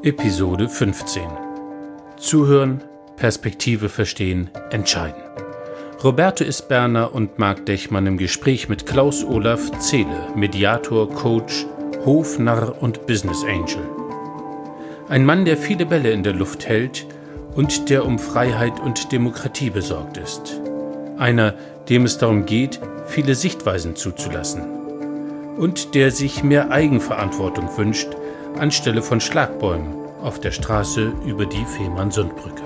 Episode 15. Zuhören, Perspektive verstehen, entscheiden. Roberto Isberner und Marc Dechmann im Gespräch mit Klaus Olaf Zehle, Mediator, Coach, Hofnarr und Business Angel. Ein Mann, der viele Bälle in der Luft hält und der um Freiheit und Demokratie besorgt ist. Einer, dem es darum geht, viele Sichtweisen zuzulassen. Und der sich mehr Eigenverantwortung wünscht, anstelle von Schlagbäumen auf der Straße über die Fehmarnsundbrücke.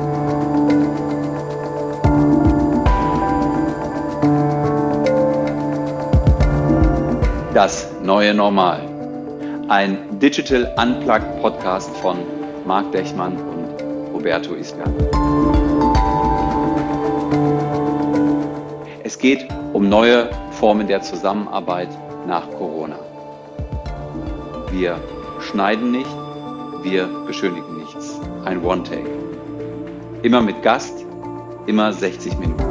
Das neue Normal. Ein Digital Unplugged Podcast von Marc Dechmann und Roberto Isberner. Es geht um neue Formen der Zusammenarbeit nach Corona. Wir schneiden nicht, wir beschönigen nichts. Ein One-Take. Immer mit Gast, immer 60 Minuten.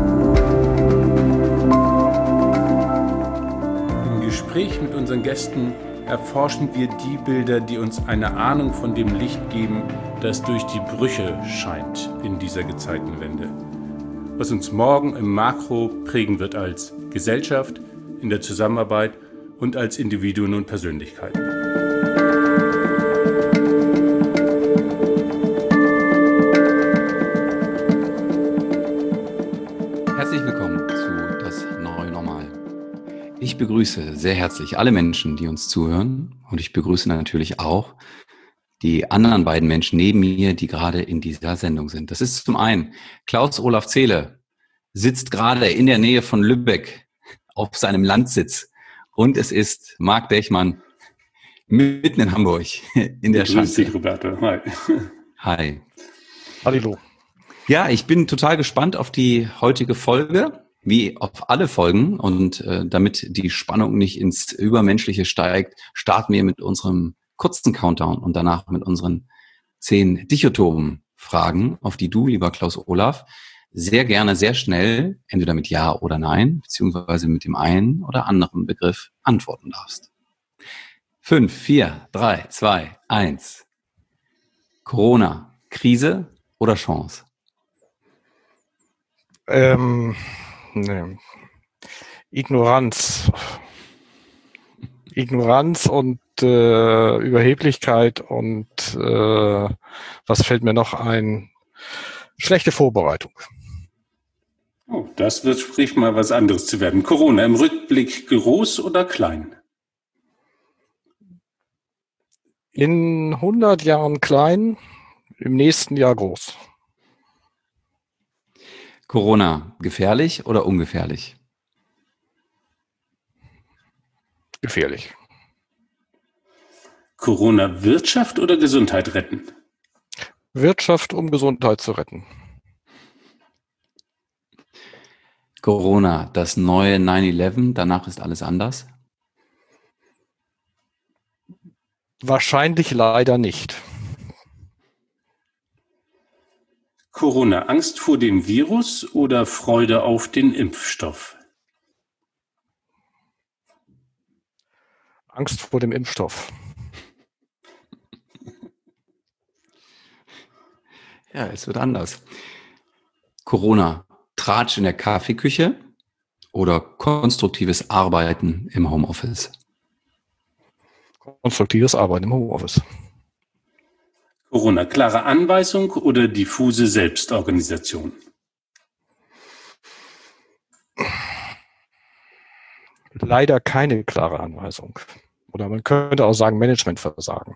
Im Gespräch mit unseren Gästen erforschen wir die Bilder, die uns eine Ahnung von dem Licht geben, das durch die Brüche scheint in dieser Gezeitenwende. Was uns morgen im Makro prägen wird als Gesellschaft, in der Zusammenarbeit und als Individuen und Persönlichkeiten. Herzlich willkommen zu Das neue Normal. Ich begrüße sehr herzlich alle Menschen, die uns zuhören, und ich begrüße natürlich auch die anderen beiden Menschen neben mir, die gerade in dieser Sendung sind. Das ist zum einen Klaus Olaf Zehle, sitzt gerade in der Nähe von Lübeck auf seinem Landsitz, und es ist Marc Dechmann mitten in Hamburg in der Schanze. Grüß dich, Roberto. Hi. Hi. Hallo. Ja, ich bin total gespannt auf die heutige Folge, wie auf alle Folgen. Und damit die Spannung nicht ins Übermenschliche steigt, starten wir mit unserem kurzen Countdown und danach mit unseren 10 dichotomen Fragen, auf die du, lieber Klaus Olaf, sehr gerne, sehr schnell, entweder mit Ja oder Nein, beziehungsweise mit dem einen oder anderen Begriff antworten darfst. 5, 4, 3, 2, 1. Corona, Krise oder Chance? Nee. Ignoranz. Ignoranz und Überheblichkeit und was fällt mir noch ein? Schlechte Vorbereitung. Oh, das wird sprich mal was anderes zu werden. Corona im Rückblick groß oder klein? In 100 Jahren klein, im nächsten Jahr groß. Corona, gefährlich oder ungefährlich? Gefährlich. Corona Wirtschaft oder Gesundheit retten? Wirtschaft, um Gesundheit zu retten. Corona, das neue 9/11, danach ist alles anders? Wahrscheinlich leider nicht. Corona, Angst vor dem Virus oder Freude auf den Impfstoff? Angst vor dem Impfstoff. Ja, es wird anders. Corona, Tratsch in der Kaffeeküche oder konstruktives Arbeiten im Homeoffice? Konstruktives Arbeiten im Homeoffice. Corona, klare Anweisung oder diffuse Selbstorganisation? Leider keine klare Anweisung. Oder man könnte auch sagen Managementversagen.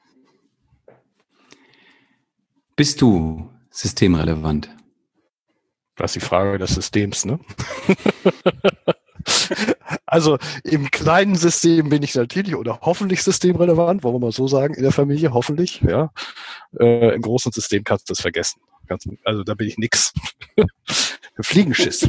Bist du systemrelevant? Das ist die Frage des Systems, ne? Also im kleinen System bin ich natürlich oder hoffentlich systemrelevant, wollen wir mal so sagen, in der Familie, hoffentlich, ja. Im großen System kannst du das vergessen. Also da bin ich nix. Fliegenschiss.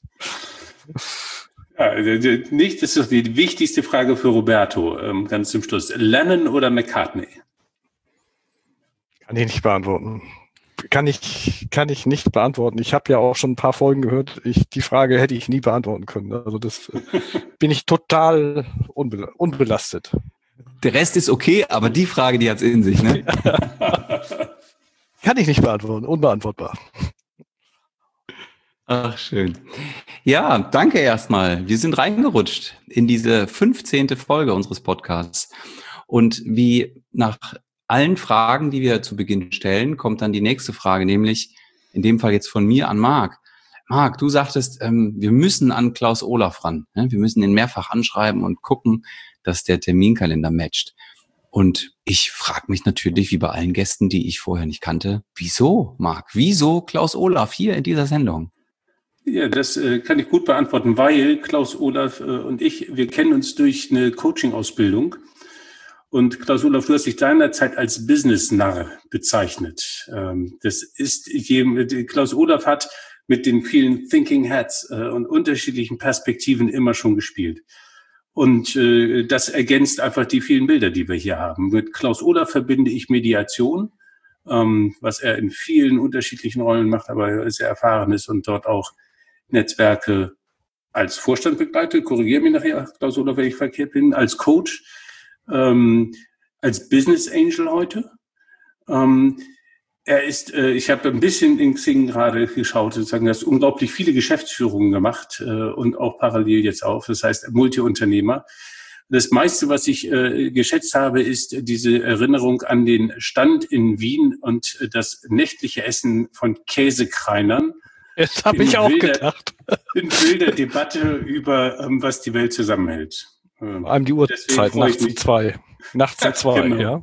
Ja, nicht, das ist doch die wichtigste Frage für Roberto, ganz zum Schluss. Lennon oder McCartney? Kann ich nicht beantworten. Kann ich nicht beantworten. Ich habe ja auch schon ein paar Folgen gehört. Die Frage hätte ich nie beantworten können. Also das bin ich total unbelastet. Der Rest ist okay, aber die Frage, die hat's in sich, ne? Kann ich nicht beantworten, unbeantwortbar. Ach, schön. Ja, danke erstmal. Wir sind reingerutscht in diese 15. Folge unseres Podcasts. Und wie nach allen Fragen, die wir zu Beginn stellen, kommt dann die nächste Frage, nämlich in dem Fall jetzt von mir an Marc. Marc, du sagtest, wir müssen an Klaus Olaf ran. Ne? Wir müssen ihn mehrfach anschreiben und gucken, dass der Terminkalender matcht. Und ich frage mich natürlich, wie bei allen Gästen, die ich vorher nicht kannte, wieso, Marc? Wieso Klaus Olaf hier in dieser Sendung? Ja, das kann ich gut beantworten, weil Klaus Olaf und ich, wir kennen uns durch eine Coaching-Ausbildung. Und Klaus Olaf, du hast dich seinerzeit als Business-Narr bezeichnet. Das ist Klaus Olaf hat mit den vielen Thinking Hats und unterschiedlichen Perspektiven immer schon gespielt. Und das ergänzt einfach die vielen Bilder, die wir hier haben. Mit Klaus Olaf verbinde ich Mediation, was er in vielen unterschiedlichen Rollen macht, aber sehr erfahren ist und dort auch Netzwerke als Vorstand begleitet. Korrigiere mich nachher, Klaus Olaf, wenn ich verkehrt bin, als Coach, als Business Angel heute. Er ist, ich habe ein bisschen in Xing gerade geschaut, sozusagen, er hat unglaublich viele Geschäftsführungen gemacht und auch parallel jetzt auf. Das heißt, Multiunternehmer. Das meiste, was ich geschätzt habe, ist diese Erinnerung an den Stand in Wien und das nächtliche Essen von Käsekreinern. Das habe ich auch gedacht. In wilder Debatte über, was die Welt zusammenhält. Vor allem die Uhrzeit, nachts um 2. Nachts um 2, genau. Ja.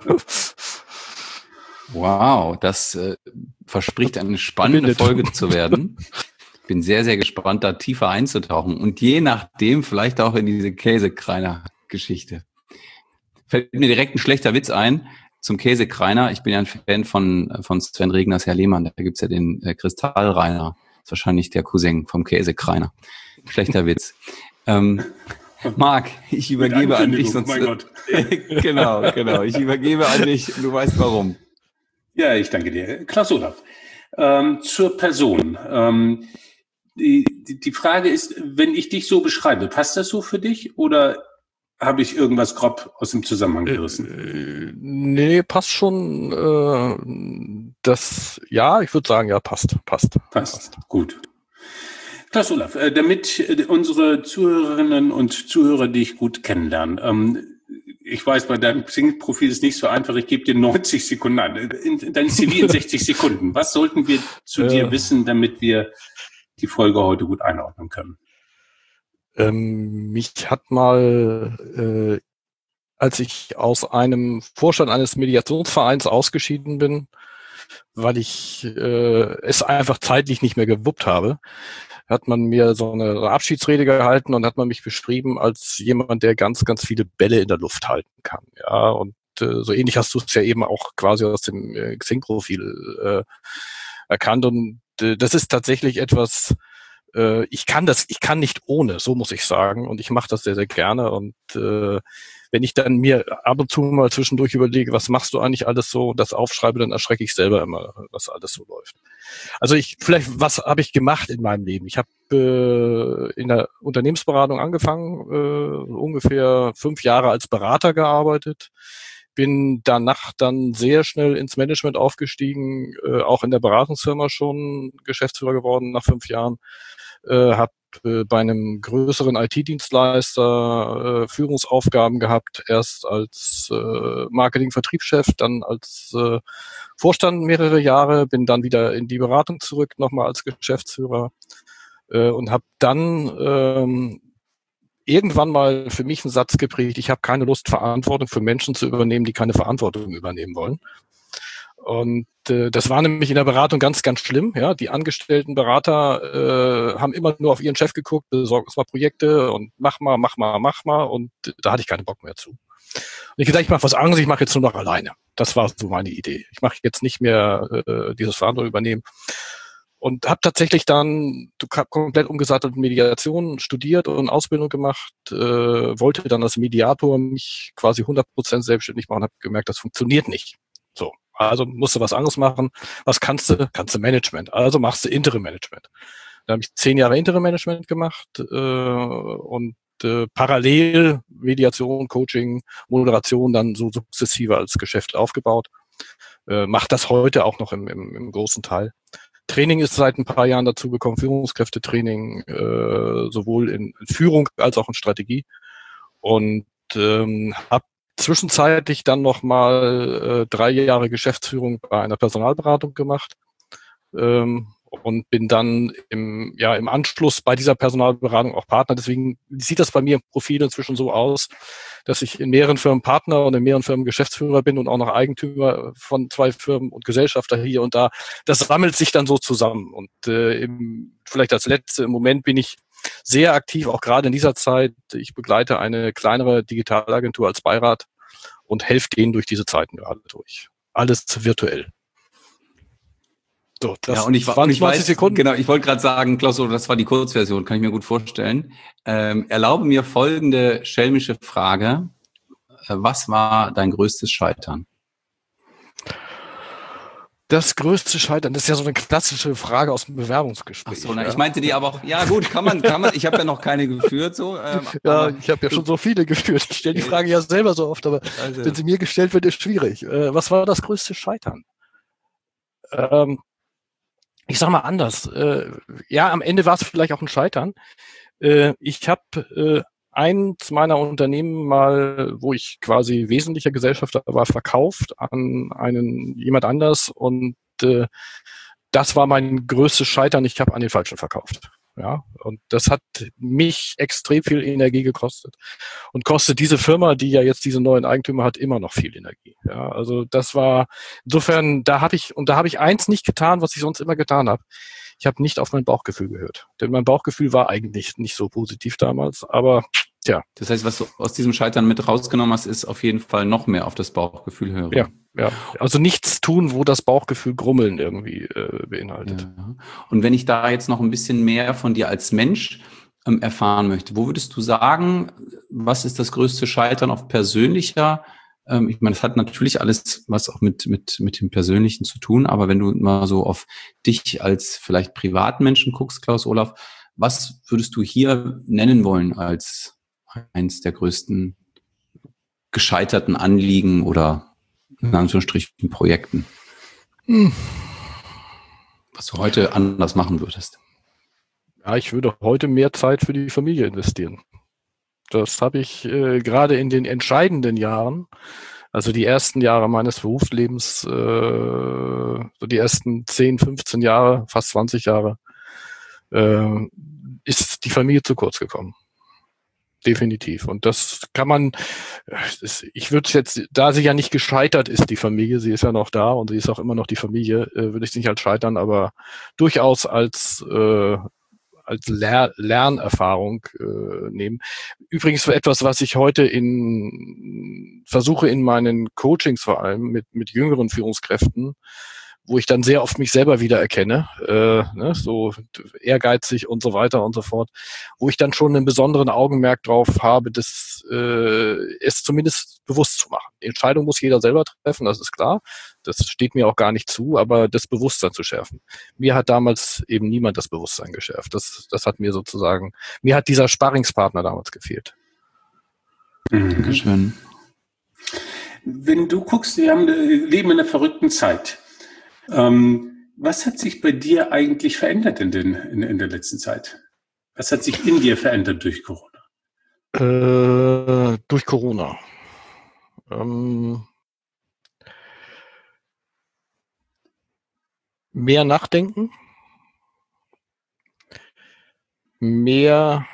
Wow, das verspricht eine spannende Folge zu werden. Ich bin sehr, sehr gespannt, da tiefer einzutauchen und je nachdem vielleicht auch in diese Käsekreiner-Geschichte. Fällt mir direkt ein schlechter Witz ein zum Käsekreiner. Ich bin ja ein Fan von Sven Regners Herr Lehmann. Da gibt's ja den Kristallreiner. Das ist wahrscheinlich der Cousin vom Käsekreiner. Schlechter Witz. Marc, ich übergebe an dich. Sonst, mein Gott. Genau. Ich übergebe an dich. Du weißt warum. Ja, ich danke dir. Klaus Olaf, zur Person. Die Frage ist, wenn ich dich so beschreibe, passt das so für dich oder habe ich irgendwas grob aus dem Zusammenhang gerissen? Nee, passt schon. Ich würde sagen, ja, passt. Passt. Gut. Klaus Olaf, damit unsere Zuhörerinnen und Zuhörer dich gut kennenlernen, ich weiß, bei deinem Xing-Profil ist nicht so einfach, ich gebe dir 90 Sekunden an. Dein CV in 60 Sekunden. Was sollten wir zu dir wissen, damit wir die Folge heute gut einordnen können? Mich hat mal, als ich aus einem Vorstand eines Mediationsvereins ausgeschieden bin, weil ich es einfach zeitlich nicht mehr gewuppt habe, hat man mir so eine Abschiedsrede gehalten und hat man mich beschrieben als jemand, der ganz, ganz viele Bälle in der Luft halten kann. Ja, und so ähnlich hast du es ja eben auch quasi aus dem Xing-Profil erkannt. Und das ist tatsächlich etwas, ich kann nicht ohne, so muss ich sagen. Und ich mache das sehr, sehr gerne. Und wenn ich dann mir ab und zu mal zwischendurch überlege, was machst du eigentlich alles so, und das aufschreibe, dann erschrecke ich selber immer, was alles so läuft. Also was habe ich gemacht in meinem Leben? Ich habe in der Unternehmensberatung angefangen, ungefähr 5 Jahre als Berater gearbeitet, bin danach dann sehr schnell ins Management aufgestiegen, auch in der Beratungsfirma schon Geschäftsführer geworden nach 5 Jahren, habe bei einem größeren IT-Dienstleister Führungsaufgaben gehabt, erst als Marketing-Vertriebschef, dann als Vorstand mehrere Jahre, bin dann wieder in die Beratung zurück, nochmal als Geschäftsführer und habe dann irgendwann mal für mich einen Satz geprägt, ich habe keine Lust, Verantwortung für Menschen zu übernehmen, die keine Verantwortung übernehmen wollen. Und das war nämlich in der Beratung ganz, ganz schlimm. Ja, die angestellten Berater haben immer nur auf ihren Chef geguckt, besorg uns mal Projekte und mach mal. Und da hatte ich keinen Bock mehr zu. Und ich gesagt, ich mache was anderes, ich mache jetzt nur noch alleine. Das war so meine Idee. Ich mache jetzt nicht mehr dieses Verantwortung übernehmen. Und habe tatsächlich dann komplett umgesattelt Mediation studiert und Ausbildung gemacht, wollte dann als Mediator mich quasi 100% selbstständig machen, habe gemerkt, das funktioniert nicht. So, also musst du was anderes machen. Was kannst du? Kannst du Management. Also machst du Interim-Management. Da habe ich 10 Jahre Interim-Management gemacht und parallel Mediation, Coaching, Moderation dann so sukzessive als Geschäft aufgebaut. Macht das heute auch noch im großen Teil. Training ist seit ein paar Jahren dazugekommen, Führungskräftetraining, sowohl in Führung als auch in Strategie. Und habe zwischenzeitlich dann nochmal 3 Jahre Geschäftsführung bei einer Personalberatung gemacht. Und bin dann im Anschluss bei dieser Personalberatung auch Partner. Deswegen sieht das bei mir im Profil inzwischen so aus, dass ich in mehreren Firmen Partner und in mehreren Firmen Geschäftsführer bin und auch noch Eigentümer von 2 Firmen und Gesellschafter hier und da. Das sammelt sich dann so zusammen. Und vielleicht als Letzte, im Moment bin ich sehr aktiv, auch gerade in dieser Zeit. Ich begleite eine kleinere Digitalagentur als Beirat und helfe denen durch diese Zeiten gerade durch. Alles virtuell. So, das und ich waren 20 Sekunden. Genau, ich wollte gerade sagen, Klaus, das war die Kurzversion, kann ich mir gut vorstellen. Erlaube mir folgende schelmische Frage. Was war dein größtes Scheitern? Das größte Scheitern, das ist ja so eine klassische Frage aus dem Bewerbungsgespräch. Ach so, ich meinte die aber auch, ja gut, kann man, ich habe ja noch keine geführt, so. Ja, ich habe ja schon so viele geführt. Ich stelle die Frage ja selber so oft, aber wenn sie mir gestellt wird, ist schwierig. Was war das größte Scheitern? Ich sag mal anders. Am Ende war es vielleicht auch ein Scheitern. Ich habe eins meiner Unternehmen mal, wo ich quasi wesentlicher Gesellschafter war, verkauft an jemand anders und das war mein größtes Scheitern. Ich habe an den Falschen verkauft. Ja, und das hat mich extrem viel Energie gekostet und kostet diese Firma, die ja jetzt diese neuen Eigentümer hat, immer noch viel Energie. Ja, also das war insofern, da habe ich eins nicht getan, was ich sonst immer getan habe. Ich habe nicht auf mein Bauchgefühl gehört, denn mein Bauchgefühl war eigentlich nicht so positiv damals, aber tja. Das heißt, was du aus diesem Scheitern mit rausgenommen hast, ist auf jeden Fall noch mehr auf das Bauchgefühl hören. Ja, also nichts tun, wo das Bauchgefühl Grummeln irgendwie beinhaltet. Ja. Und wenn ich da jetzt noch ein bisschen mehr von dir als Mensch erfahren möchte, wo würdest du sagen, was ist das größte Scheitern auf persönlicher? Ich meine, das hat natürlich alles was auch mit dem Persönlichen zu tun, aber wenn du mal so auf dich als vielleicht Privatmenschen guckst, Klaus-Olaf, was würdest du hier nennen wollen als eins der größten gescheiterten Anliegen oder in Anführungsstrichen Projekten? Was du heute anders machen würdest? Ja, ich würde heute mehr Zeit für die Familie investieren. Das habe ich gerade in den entscheidenden Jahren, also die ersten Jahre meines Berufslebens, so die ersten 10, 15 Jahre, fast 20 Jahre, ist die Familie zu kurz gekommen. Definitiv. Und das kann man, ich würde es jetzt, da sie ja nicht gescheitert ist, die Familie, sie ist ja noch da und sie ist auch immer noch die Familie, würde ich es nicht als scheitern, aber durchaus als Lernerfahrung nehmen. Übrigens für etwas, was ich heute versuche in meinen Coachings vor allem mit jüngeren Führungskräften, wo ich dann sehr oft mich selber wieder erkenne, so ehrgeizig und so weiter und so fort, wo ich dann schon einen besonderen Augenmerk drauf habe, es zumindest bewusst zu machen. Die Entscheidung muss jeder selber treffen, das ist klar. Das steht mir auch gar nicht zu, aber das Bewusstsein zu schärfen. Mir hat damals eben niemand das Bewusstsein geschärft. Das hat mir hat dieser Sparringspartner damals gefehlt. Dankeschön. Wenn du guckst, wir leben in einer verrückten Zeit. Was hat sich bei dir eigentlich verändert in der letzten Zeit? Was hat sich in dir verändert durch Corona? Durch Corona. Mehr nachdenken. Mehr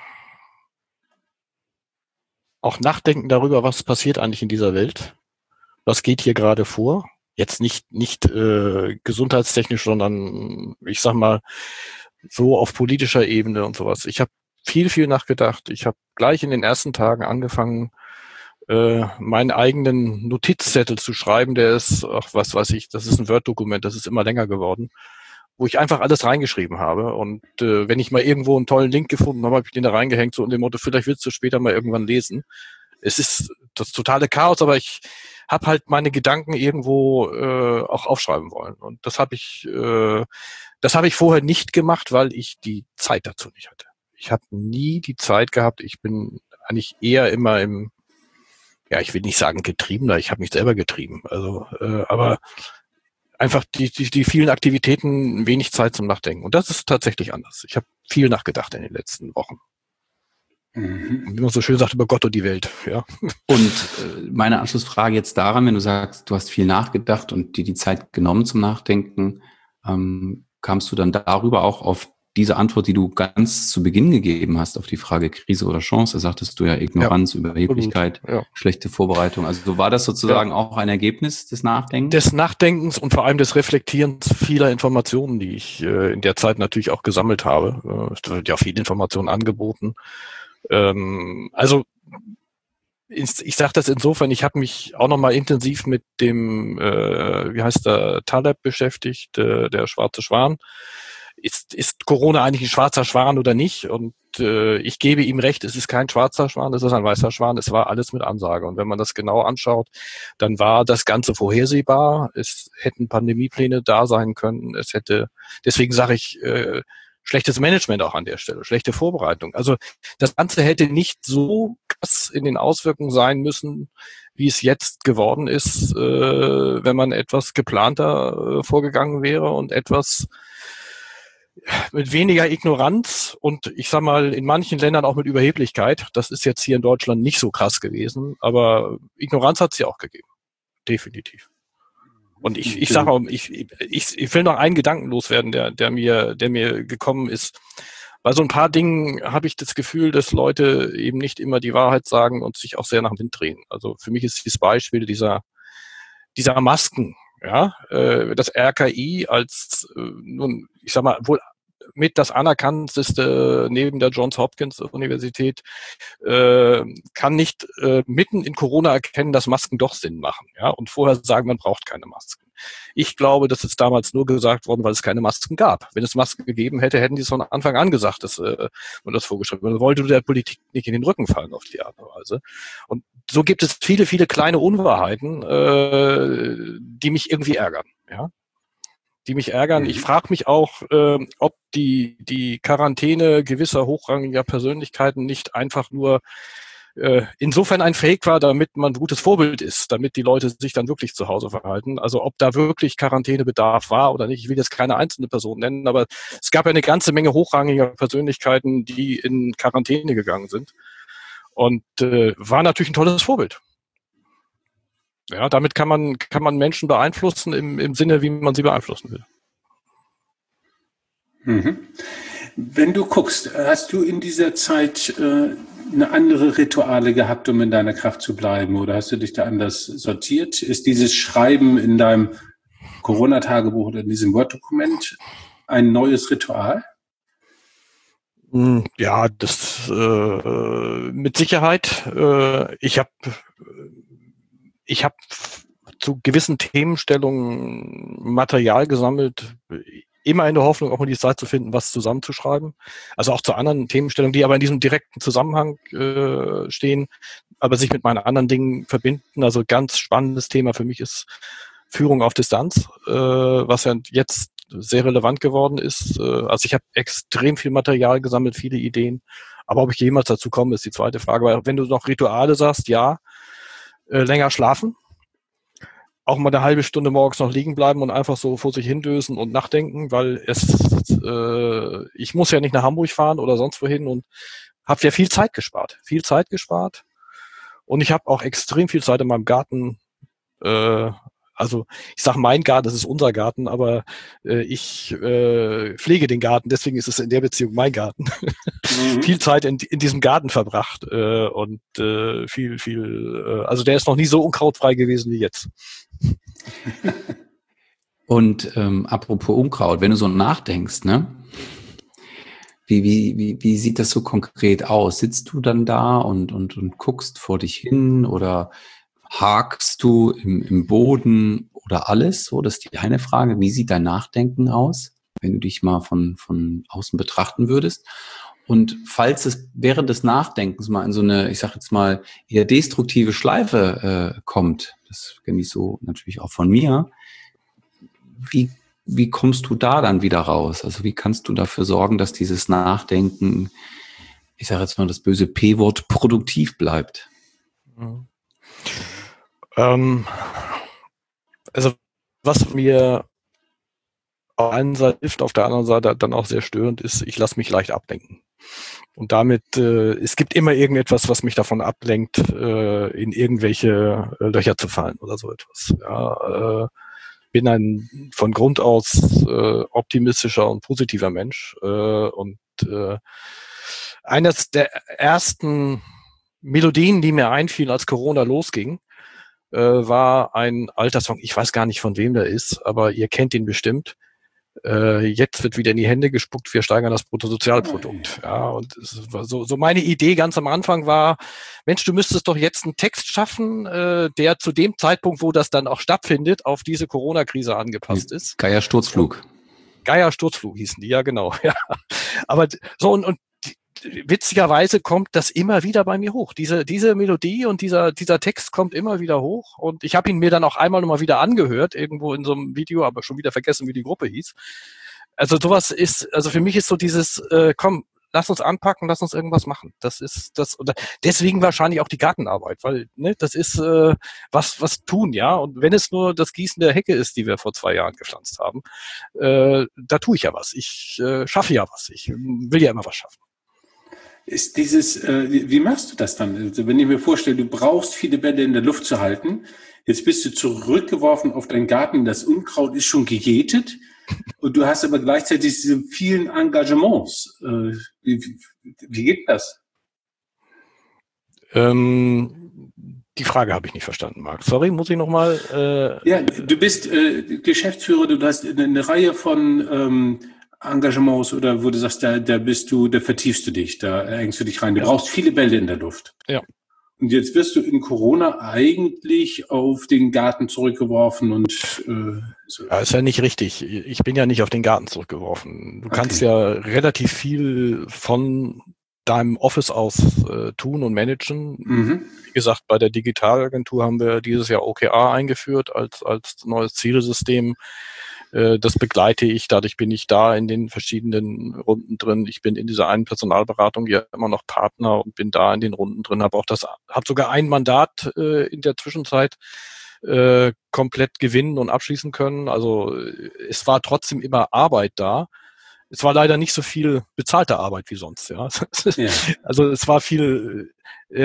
auch nachdenken darüber, was passiert eigentlich in dieser Welt. Was geht hier gerade vor? Jetzt nicht gesundheitstechnisch, sondern ich sag mal so auf politischer Ebene und sowas. Ich habe viel nachgedacht. Ich habe gleich in den ersten Tagen angefangen, meinen eigenen Notizzettel zu schreiben. Der ist, was weiß ich, das ist ein Word-Dokument, das ist immer länger geworden, wo ich einfach alles reingeschrieben habe. Und wenn ich mal irgendwo einen tollen Link gefunden habe, habe ich den da reingehängt, so in dem Motto, vielleicht willst du später mal irgendwann lesen. Es ist das totale Chaos, aber ich habe halt meine Gedanken irgendwo auch aufschreiben wollen. Und das habe ich vorher nicht gemacht, weil ich die Zeit dazu nicht hatte. Ich habe nie die Zeit gehabt. Ich bin eigentlich eher immer ich will nicht sagen getriebener, ich habe mich selber getrieben. Also, aber einfach die vielen Aktivitäten, wenig Zeit zum Nachdenken. Und das ist tatsächlich anders. Ich habe viel nachgedacht in den letzten Wochen. Mhm. Und wie man so schön sagt, über Gott und die Welt. Ja. Und meine Anschlussfrage jetzt daran, wenn du sagst, du hast viel nachgedacht und dir die Zeit genommen zum Nachdenken, kamst du dann darüber auch auf diese Antwort, die du ganz zu Beginn gegeben hast, auf die Frage Krise oder Chance? Da sagtest du ja Ignoranz, Überheblichkeit, schlechte Vorbereitung. Also war das sozusagen auch ein Ergebnis des Nachdenkens? Des Nachdenkens und vor allem des Reflektierens vieler Informationen, die ich in der Zeit natürlich auch gesammelt habe. Es wird ja viele Informationen angeboten. Also ich sage das insofern, ich habe mich auch nochmal intensiv mit dem, Taleb beschäftigt, der schwarze Schwan. Ist Corona eigentlich ein schwarzer Schwan oder nicht? Und ich gebe ihm recht, es ist kein schwarzer Schwan, es ist ein weißer Schwan. Es war alles mit Ansage. Und wenn man das genau anschaut, dann war das Ganze vorhersehbar. Es hätten Pandemiepläne da sein können. Deswegen sage ich, schlechtes Management auch an der Stelle, schlechte Vorbereitung. Also das Ganze hätte nicht so krass in den Auswirkungen sein müssen, wie es jetzt geworden ist, wenn man etwas geplanter vorgegangen wäre und etwas mit weniger Ignoranz und ich sag mal in manchen Ländern auch mit Überheblichkeit. Das ist jetzt hier in Deutschland nicht so krass gewesen, aber Ignoranz hat es ja auch gegeben. Definitiv. Und ich sage auch, ich will noch einen Gedanken loswerden, der mir gekommen ist. Bei so ein paar Dingen habe ich das Gefühl, dass Leute eben nicht immer die Wahrheit sagen und sich auch sehr nach dem Wind drehen. Also für mich ist dieses Beispiel dieser Masken, ja, das RKI als nun, ich sag mal, wohl mit das anerkannteste neben der Johns Hopkins Universität, kann nicht mitten in Corona erkennen, dass Masken doch Sinn machen, ja, und vorher sagen, man braucht keine Masken. Ich glaube, das ist damals nur gesagt worden, weil es keine Masken gab. Wenn es Masken gegeben hätte, hätten die es von Anfang an gesagt, dass man das vorgeschrieben hat. Man wollte der Politik nicht in den Rücken fallen auf die Art und Weise. Und so gibt es viele, viele kleine Unwahrheiten, die mich irgendwie ärgern, ja. Die mich ärgern. Ich frage mich auch, ob die Quarantäne gewisser hochrangiger Persönlichkeiten nicht einfach nur insofern ein Fake war, damit man ein gutes Vorbild ist, damit die Leute sich dann wirklich zu Hause verhalten. Also ob da wirklich Quarantänebedarf war oder nicht. Ich will jetzt keine einzelne Person nennen, aber es gab ja eine ganze Menge hochrangiger Persönlichkeiten, die in Quarantäne gegangen sind. Und war natürlich ein tolles Vorbild. Ja, damit kann man Menschen beeinflussen im Sinne, wie man sie beeinflussen will. Mhm. Wenn du guckst, hast du in dieser Zeit eine andere Rituale gehabt, um in deiner Kraft zu bleiben? Oder hast du dich da anders sortiert? Ist dieses Schreiben in deinem Corona-Tagebuch oder in diesem Word-Dokument ein neues Ritual? Ja, das mit Sicherheit. Ich habe zu gewissen Themenstellungen Material gesammelt, immer in der Hoffnung, auch mal die Zeit zu finden, was zusammenzuschreiben. Also auch zu anderen Themenstellungen, die aber in diesem direkten Zusammenhang stehen, aber sich mit meinen anderen Dingen verbinden. Also ganz spannendes Thema für mich ist Führung auf Distanz, was ja jetzt sehr relevant geworden ist. Also ich habe extrem viel Material gesammelt, viele Ideen. Aber ob ich jemals dazu komme, ist die zweite Frage. Weil wenn du noch Rituale sagst, ja, länger schlafen, auch mal eine halbe Stunde morgens noch liegen bleiben und einfach so vor sich hindösen und nachdenken, weil ich muss ja nicht nach Hamburg fahren oder sonst wohin und habe ja viel Zeit gespart. Und ich habe auch extrem viel Zeit in meinem Garten. Also ich sage mein Garten, das ist unser Garten, aber ich pflege den Garten, deswegen ist es in der Beziehung mein Garten. Viel Zeit in diesem Garten verbracht und also der ist noch nie so unkrautfrei gewesen wie jetzt. Und apropos Unkraut, wenn du so nachdenkst, ne? Wie sieht das so konkret aus? Sitzt du dann da und guckst vor dich hin oder hakst du im Boden oder alles? So, das ist die eine Frage. Wie sieht dein Nachdenken aus, wenn du dich mal von außen betrachten würdest? Und falls es während des Nachdenkens mal in so eine, ich sag jetzt mal, eher destruktive Schleife kommt, das kenne ich so natürlich auch von mir, wie kommst du da dann wieder raus? Also wie kannst du dafür sorgen, dass dieses Nachdenken ich sage jetzt mal das böse P-Wort, produktiv bleibt? Also was mir auf der einen Seite hilft, auf der anderen Seite dann auch sehr störend ist, ich lasse mich leicht ablenken. Und damit, es gibt immer irgendetwas, was mich davon ablenkt, in irgendwelche Löcher zu fallen oder so etwas. Ja, bin ein von Grund aus optimistischer und positiver Mensch. Und eines der ersten Melodien, die mir einfielen, als Corona losging, war ein alter Song. Ich weiß gar nicht, von wem der ist, aber ihr kennt ihn bestimmt. Jetzt wird wieder in die Hände gespuckt, wir steigern das Bruttosozialprodukt. Ja, und es war so meine Idee ganz am Anfang war, Mensch, du müsstest doch jetzt einen Text schaffen, der zu dem Zeitpunkt, wo das dann auch stattfindet, auf diese Corona-Krise angepasst ist. Geier Sturzflug. Geier Sturzflug hießen die, ja genau. Ja. Aber so und witzigerweise kommt das immer wieder bei mir hoch. Diese Melodie und dieser Text kommt immer wieder hoch. Und ich habe ihn mir dann auch einmal nochmal wieder angehört, irgendwo in so einem Video, aber schon wieder vergessen, wie die Gruppe hieß. Also sowas ist, also für mich ist so dieses, komm, lass uns anpacken, lass uns irgendwas machen. Das ist das, und deswegen wahrscheinlich auch die Gartenarbeit, weil das ist was tun, ja. Und wenn es nur das Gießen der Hecke ist, die wir vor 2 Jahren gepflanzt haben, da tue ich ja was. Ich schaffe ja was. Ich will ja immer was schaffen. Ist wie machst du das dann? Also wenn ich mir vorstelle, du brauchst viele Bälle in der Luft zu halten, jetzt bist du zurückgeworfen auf deinen Garten, das Unkraut ist schon gejätet und du hast aber gleichzeitig diese vielen Engagements. Wie geht das? Die Frage habe ich nicht verstanden, Marc. Sorry, muss ich nochmal... Ja, du bist Geschäftsführer, du hast eine Reihe von Engagements oder wo du sagst, da vertiefst du dich, da hängst du dich rein. Du brauchst viele Bälle in der Luft. Ja. Und jetzt wirst du in Corona eigentlich auf den Garten zurückgeworfen und so. Ja, ist ja nicht richtig. Ich bin ja nicht auf den Garten zurückgeworfen. Du kannst ja relativ viel von deinem Office aus tun und managen. Mhm. Wie gesagt, bei der Digitalagentur haben wir dieses Jahr OKR eingeführt als neues Zielsystem. Das begleite ich, dadurch bin ich da in den verschiedenen Runden drin. Ich bin in dieser einen Personalberatung ja immer noch Partner und bin da in den Runden drin. Habe sogar ein Mandat in der Zwischenzeit komplett gewinnen und abschließen können. Also es war trotzdem immer Arbeit da. Es war leider nicht so viel bezahlte Arbeit wie sonst. Ja. Ja. Also es war viel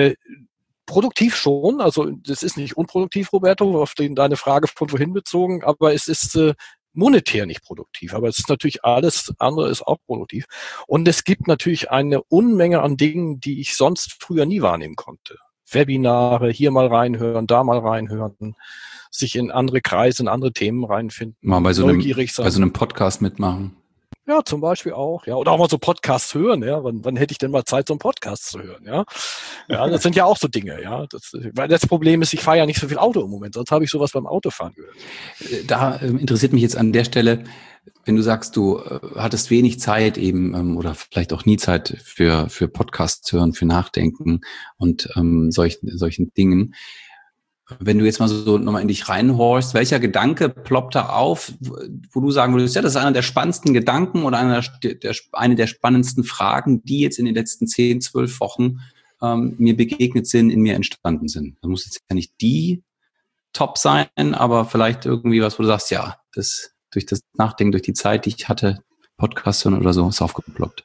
produktiv schon. Also das ist nicht unproduktiv, Roberto, auf deine Frage von wohin bezogen, aber es ist monetär nicht produktiv, aber es ist natürlich alles andere ist auch produktiv. Und es gibt natürlich eine Unmenge an Dingen, die ich sonst früher nie wahrnehmen konnte. Webinare, hier mal reinhören, da mal reinhören, sich in andere Kreise, in andere Themen reinfinden. Mal bei so einem Podcast mitmachen. Ja, zum Beispiel auch, ja. Oder auch mal so Podcasts hören, ja. Wann hätte ich denn mal Zeit, so einen Podcast zu hören, ja? Ja, das sind ja auch so Dinge, ja. Weil das Problem ist, ich fahre ja nicht so viel Auto im Moment, sonst habe ich sowas beim Autofahren gehört. Da interessiert mich jetzt an der Stelle, wenn du sagst, du hattest wenig Zeit eben oder vielleicht auch nie Zeit für Podcasts hören, für Nachdenken und solchen Dingen. Wenn du jetzt mal so nochmal in dich reinhorchst, welcher Gedanke ploppt da auf, wo du sagen würdest, ja, das ist einer der spannendsten Gedanken oder eine der spannendsten Fragen, die jetzt in den letzten 10, 12 Wochen mir begegnet sind, in mir entstanden sind. Das muss jetzt ja nicht die Top sein, aber vielleicht irgendwie was, wo du sagst, ja, das durch das Nachdenken, durch die Zeit, die ich hatte, Podcast hören oder so, ist aufgeploppt.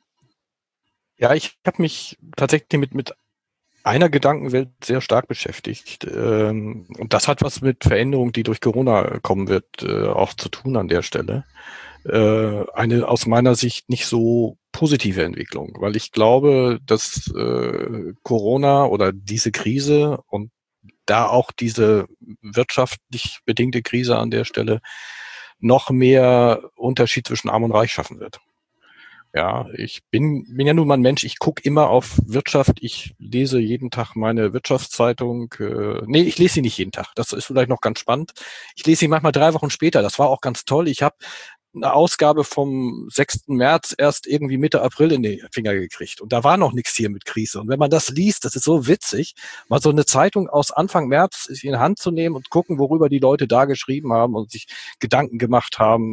Ja, ich habe mich tatsächlich mit einer Gedankenwelt sehr stark beschäftigt. Und das hat was mit Veränderung, die durch Corona kommen wird, auch zu tun an der Stelle. Eine aus meiner Sicht nicht so positive Entwicklung, weil ich glaube, dass Corona oder diese Krise und da auch diese wirtschaftlich bedingte Krise an der Stelle noch mehr Unterschied zwischen Arm und Reich schaffen wird. Ja, ich bin ja nun mal ein Mensch, ich gucke immer auf Wirtschaft, ich lese jeden Tag meine Wirtschaftszeitung. Nee, ich lese sie nicht jeden Tag, das ist vielleicht noch ganz spannend. Ich lese sie manchmal 3 Wochen später, das war auch ganz toll. Ich habe eine Ausgabe vom 6. März erst irgendwie Mitte April in die Finger gekriegt. Und da war noch nichts hier mit Krise. Und wenn man das liest, das ist so witzig, mal so eine Zeitung aus Anfang März in die Hand zu nehmen und gucken, worüber die Leute da geschrieben haben und sich Gedanken gemacht haben. Und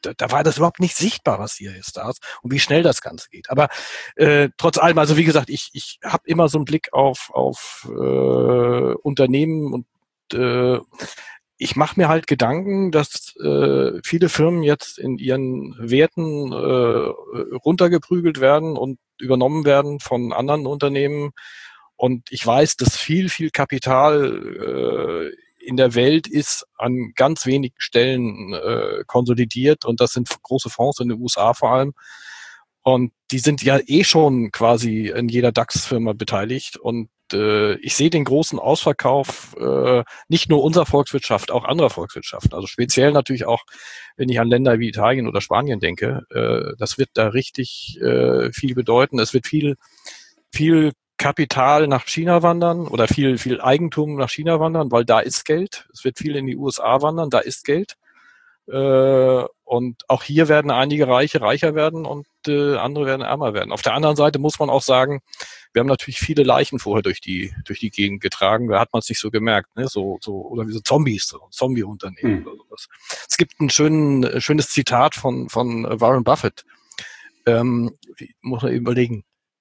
da war das überhaupt nicht sichtbar, was hier ist da ist und wie schnell das Ganze geht. Aber trotz allem, also wie gesagt, ich habe immer so einen Blick auf Unternehmen und ich mache mir halt Gedanken, dass viele Firmen jetzt in ihren Werten runtergeprügelt werden und übernommen werden von anderen Unternehmen. Und ich weiß, dass viel Kapital in der Welt ist an ganz wenigen Stellen konsolidiert. Und das sind große Fonds in den USA vor allem. Und die sind ja schon quasi in jeder DAX-Firma beteiligt. Und ich sehe den großen Ausverkauf nicht nur unserer Volkswirtschaft, auch anderer Volkswirtschaften. Also speziell natürlich auch, wenn ich an Länder wie Italien oder Spanien denke. Das wird da richtig viel bedeuten. Es wird viel Kapital nach China wandern oder viel Eigentum nach China wandern, weil da ist Geld. Es wird viel in die USA wandern, da ist Geld. Und auch hier werden einige Reiche reicher werden und andere werden ärmer werden. Auf der anderen Seite muss man auch sagen, wir haben natürlich viele Leichen vorher durch die Gegend getragen. Da hat man es nicht so gemerkt, ne? So oder wie so Zombies, so Zombie-Unternehmen oder sowas. Es gibt ein schönes Zitat von Warren Buffett. Muss man überlegen.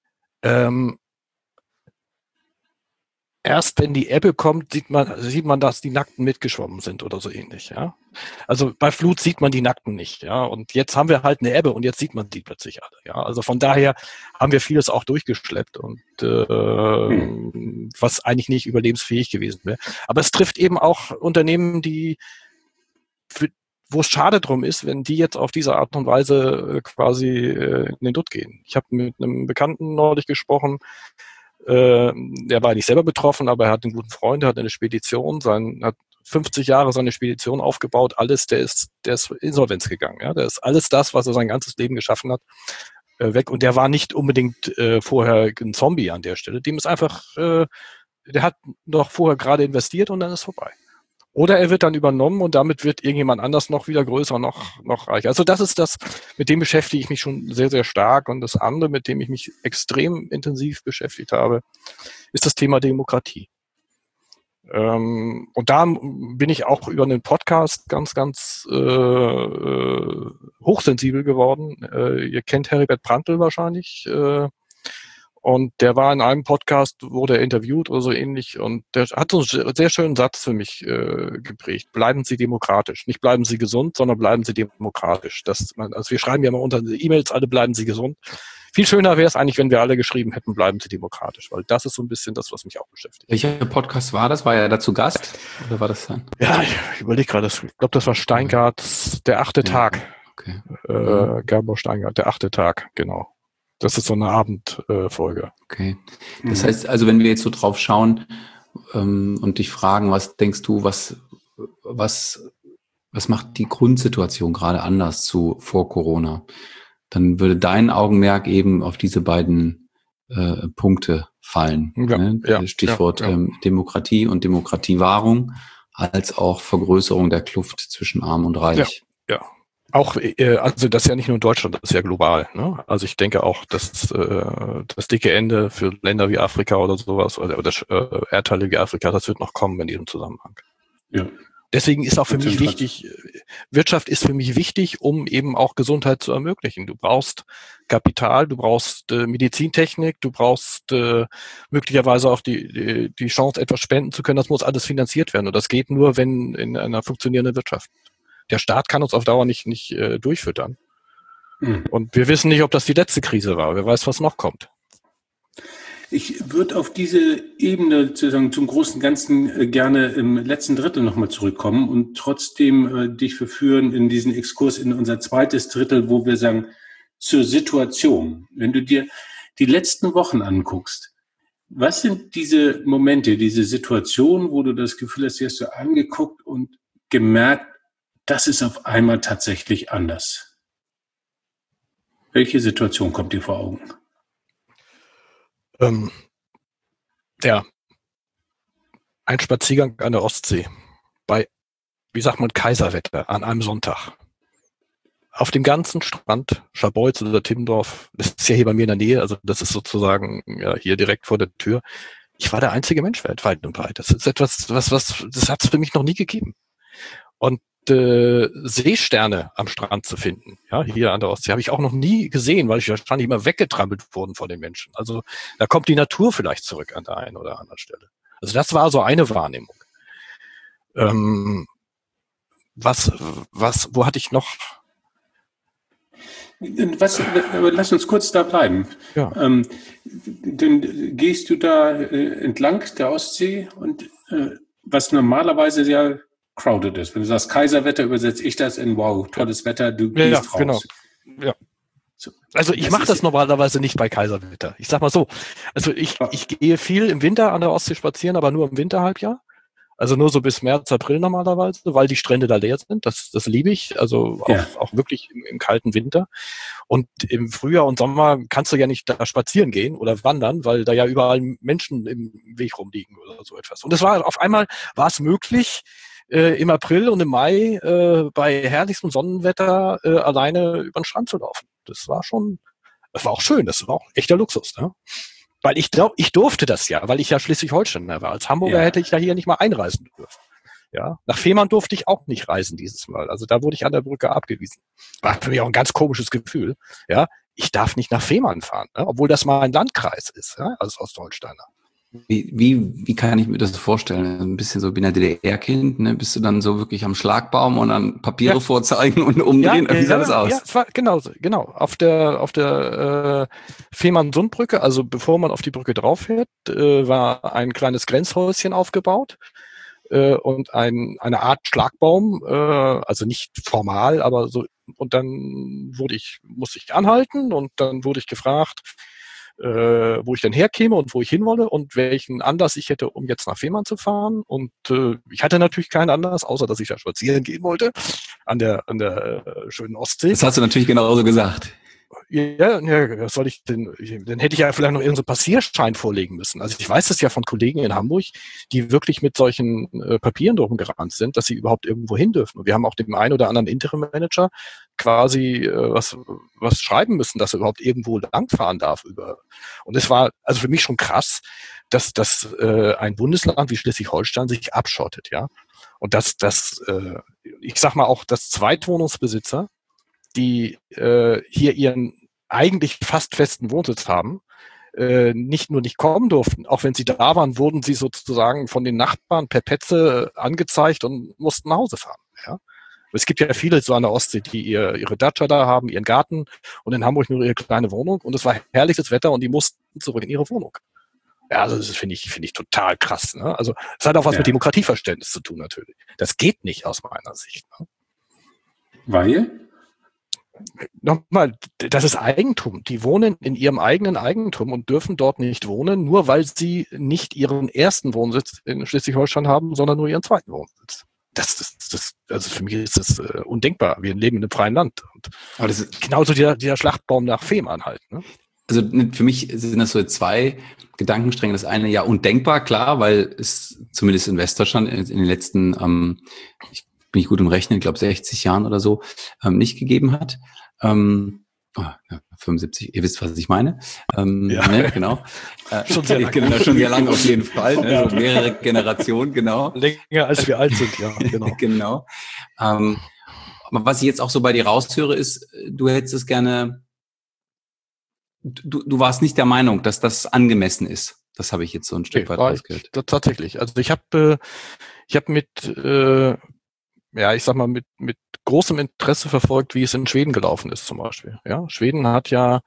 Erst wenn die Ebbe kommt, sieht man, dass die Nackten mitgeschwommen sind oder so ähnlich, ja. Also bei Flut sieht man die Nackten nicht, ja. Und jetzt haben wir halt eine Ebbe und jetzt sieht man die plötzlich alle, ja. Also von daher haben wir vieles auch durchgeschleppt und was eigentlich nicht überlebensfähig gewesen wäre. Aber es trifft eben auch Unternehmen, wo es schade drum ist, wenn die jetzt auf diese Art und Weise quasi in den Dutt gehen. Ich habe mit einem Bekannten neulich gesprochen. Der war nicht selber betroffen, aber er hat einen guten Freund, der hat eine Spedition, hat 50 Jahre seine Spedition aufgebaut, alles, der ist Insolvenz gegangen. Ja? Der ist alles das, was er sein ganzes Leben geschaffen hat, weg. Und der war nicht unbedingt vorher ein Zombie an der Stelle. Dem ist einfach, der hat noch vorher gerade investiert und dann ist vorbei. Oder er wird dann übernommen und damit wird irgendjemand anders noch wieder größer, noch reicher. Also das ist das, mit dem beschäftige ich mich schon sehr, sehr stark. Und das andere, mit dem ich mich extrem intensiv beschäftigt habe, ist das Thema Demokratie. Und da bin ich auch über einen Podcast ganz hochsensibel geworden. Ihr kennt Heribert Prantl wahrscheinlich. Und der war in einem Podcast, wurde er interviewt oder so ähnlich. Und der hat so einen sehr schönen Satz für mich geprägt. Bleiben Sie demokratisch. Nicht bleiben Sie gesund, sondern bleiben Sie demokratisch. Also wir schreiben ja immer unter E-Mails, alle bleiben Sie gesund. Viel schöner wäre es eigentlich, wenn wir alle geschrieben hätten, bleiben Sie demokratisch. Weil das ist so ein bisschen das, was mich auch beschäftigt. Welcher Podcast war das? War er dazu Gast? Oder war das dann? Ja, ich überlege gerade. Ich glaube, das war Steingarts Der 8. Tag. Okay. Gabor Steingart, Der 8. Tag, genau. Das ist so eine Abendfolge. Okay. Das heißt, also wenn wir jetzt so drauf schauen und dich fragen, was denkst du, was macht die Grundsituation gerade anders zu vor Corona? Dann würde dein Augenmerk eben auf diese beiden Punkte fallen. Ja, ne? ja, Stichwort Demokratie und Demokratiewahrung, als auch Vergrößerung der Kluft zwischen Arm und Reich. Ja. Auch, also das ist ja nicht nur in Deutschland, das ist ja global. Ne? Also ich denke auch, dass das dicke Ende für Länder wie Afrika oder sowas oder Erdteile wie Afrika, das wird noch kommen in diesem Zusammenhang. Ja. Deswegen ist auch für mich wichtig, Wirtschaft ist für mich wichtig, um eben auch Gesundheit zu ermöglichen. Du brauchst Kapital, du brauchst Medizintechnik, du brauchst möglicherweise auch die Chance, etwas spenden zu können. Das muss alles finanziert werden und das geht nur, wenn in einer funktionierenden Wirtschaft. Der Staat kann uns auf Dauer nicht durchfüttern. Und wir wissen nicht, ob das die letzte Krise war. Wer weiß, was noch kommt. Ich würde auf diese Ebene sozusagen zum großen Ganzen gerne im letzten Drittel nochmal zurückkommen und trotzdem dich verführen in diesen Exkurs in unser zweites Drittel, wo wir sagen, zur Situation. Wenn du dir die letzten Wochen anguckst, was sind diese Momente, diese Situation, wo du das Gefühl hast, die hast du angeguckt und gemerkt, das ist auf einmal tatsächlich anders? Welche Situation kommt dir vor Augen? Ein Spaziergang an der Ostsee bei, wie sagt man, Kaiserwetter an einem Sonntag. Auf dem ganzen Strand, Scharbeutz oder Timmendorf, das ist ja hier bei mir in der Nähe, also das ist sozusagen ja, hier direkt vor der Tür. Ich war der einzige Mensch weit und breit. Das ist etwas, das hat es für mich noch nie gegeben. Und Seesterne am Strand zu finden. Ja, hier an der Ostsee habe ich auch noch nie gesehen, weil ich wahrscheinlich immer weggetrampelt wurden von den Menschen. Also da kommt die Natur vielleicht zurück an der einen oder anderen Stelle. Also das war so eine Wahrnehmung. Wo hatte ich noch? Lass uns kurz da bleiben. Ja. Dann gehst du da entlang der Ostsee und was normalerweise ja crowded ist. Wenn du sagst Kaiserwetter, übersetze ich das in wow, tolles Wetter, du gehst raus. Genau. Ja. So. Also ich mache das normalerweise nicht bei Kaiserwetter. Ich sag mal so, also ich gehe viel im Winter an der Ostsee spazieren, aber nur im Winterhalbjahr. Also nur so bis März, April normalerweise, weil die Strände da leer sind. Das liebe ich. Also auch wirklich im kalten Winter. Und im Frühjahr und Sommer kannst du ja nicht da spazieren gehen oder wandern, weil da ja überall Menschen im Weg rumliegen oder so etwas. Und auf einmal war es möglich, im April und im Mai bei herrlichstem Sonnenwetter alleine über den Strand zu laufen. Das war auch schön. Das war auch echter Luxus, ne? Weil ich durfte das ja, weil ich ja Schleswig-Holsteiner war. Als Hamburger hätte ich ja hier nicht mal einreisen dürfen. Ja, nach Fehmarn durfte ich auch nicht reisen dieses Mal. Also da wurde ich an der Brücke abgewiesen. War für mich auch ein ganz komisches Gefühl. Ja, ich darf nicht nach Fehmarn fahren, ne? Obwohl das mal ein Landkreis ist, ja, als Ostholsteiner. Wie kann ich mir das vorstellen? Ein bisschen so, bin ein DDR-Kind, ne? Bist du dann so wirklich am Schlagbaum und dann Papiere vorzeigen und umdrehen? Wie sah das aus? Ja, es war genau. Auf der Fehmarn-Sundbrücke, also bevor man auf die Brücke drauf fährt, war ein kleines Grenzhäuschen aufgebaut und eine Art Schlagbaum, also nicht formal, aber so. Und dann musste ich anhalten und dann wurde ich gefragt, wo ich denn herkäme und wo ich hinwolle und welchen Anlass ich hätte, um jetzt nach Fehmarn zu fahren. Und ich hatte natürlich keinen Anlass, außer dass ich da spazieren gehen wollte an der schönen Ostsee. Das hast du natürlich genauso gesagt. Ja, was soll ich denn? Dann hätte ich ja vielleicht noch irgendeinen Passierschein vorlegen müssen. Also ich weiß das ja von Kollegen in Hamburg, die wirklich mit solchen Papieren drum gerannt sind, dass sie überhaupt irgendwo hin dürfen. Und wir haben auch dem einen oder anderen Interim-Manager quasi was schreiben müssen, dass er überhaupt irgendwo langfahren darf Und es war also für mich schon krass, dass ein Bundesland wie Schleswig-Holstein sich abschottet, ja. Und ich sag mal auch, dass Zweitwohnungsbesitzer, die hier ihren eigentlich fast festen Wohnsitz haben, nicht nur nicht kommen durften, auch wenn sie da waren, wurden sie sozusagen von den Nachbarn per Petze angezeigt und mussten nach Hause fahren. Ja? Es gibt ja viele so an der Ostsee, die ihre Datscha da haben, ihren Garten und in Hamburg nur ihre kleine Wohnung und es war herrliches Wetter und die mussten zurück in ihre Wohnung. Ja, also das finde ich total krass. Ne? Also es hat auch was mit Demokratieverständnis zu tun natürlich. Das geht nicht aus meiner Sicht. Ne? Weil? Nochmal, das ist Eigentum. Die wohnen in ihrem eigenen Eigentum und dürfen dort nicht wohnen, nur weil sie nicht ihren ersten Wohnsitz in Schleswig-Holstein haben, sondern nur ihren zweiten Wohnsitz. Also für mich ist das undenkbar. Wir leben in einem freien Land. Aber das ist genauso dieser Schlachtbaum nach Fehmarn halt. Ne? Also für mich sind das so zwei Gedankenstränge. Das eine, ja, undenkbar, klar, weil es zumindest in Westdeutschland in den letzten, bin ich gut im Rechnen, ich glaube 60 Jahren oder so, nicht gegeben hat. 75, ihr wisst, was ich meine. Ne, genau. Schon sehr lange. Genau, schon sehr lange auf jeden Fall. Ne, so mehrere Generationen, genau. Länger als wir alt sind, ja, genau. Genau. Aber was ich jetzt auch so bei dir raushöre, ist, du hättest es gerne, du warst nicht der Meinung, dass das angemessen ist. Das habe ich jetzt so ein Stück weit rausgehört. Tatsächlich. Also ich habe mit ich sag mal, mit großem Interesse verfolgt, wie es in Schweden gelaufen ist zum Beispiel. Ja, Schweden hat ja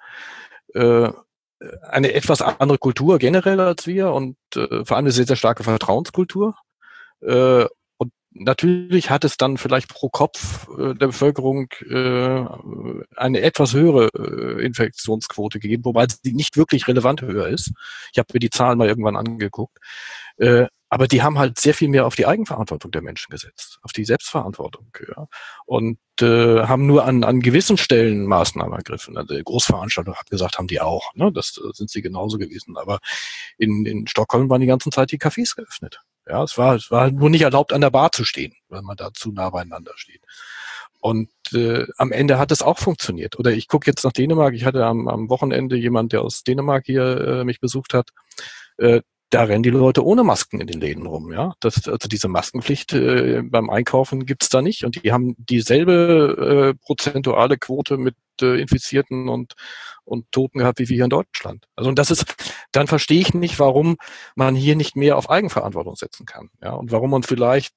eine etwas andere Kultur generell als wir und vor allem eine sehr, sehr starke Vertrauenskultur. Und natürlich hat es dann vielleicht pro Kopf der Bevölkerung eine etwas höhere Infektionsquote gegeben, wobei sie nicht wirklich relevant höher ist. Ich habe mir die Zahlen mal irgendwann angeguckt. Aber die haben halt sehr viel mehr auf die Eigenverantwortung der Menschen gesetzt, auf die Selbstverantwortung, ja. Und haben nur an gewissen Stellen Maßnahmen ergriffen. Also die Großveranstaltung hat gesagt, haben die auch, ne? Das sind sie genauso gewesen. Aber in Stockholm waren die ganze Zeit die Cafés geöffnet. Ja, es war halt nur nicht erlaubt, an der Bar zu stehen, weil man da zu nah beieinander steht. Und am Ende hat es auch funktioniert. Oder ich gucke jetzt nach Dänemark. Ich hatte am Wochenende jemand, der aus Dänemark hier mich besucht hat. da rennen die Leute ohne Masken in den Läden rum, ja. Also diese Maskenpflicht beim Einkaufen gibt's da nicht und die haben dieselbe prozentuale Quote mit Infizierten und Toten gehabt wie wir hier in Deutschland. Also und dann verstehe ich nicht, warum man hier nicht mehr auf Eigenverantwortung setzen kann, ja, und warum man vielleicht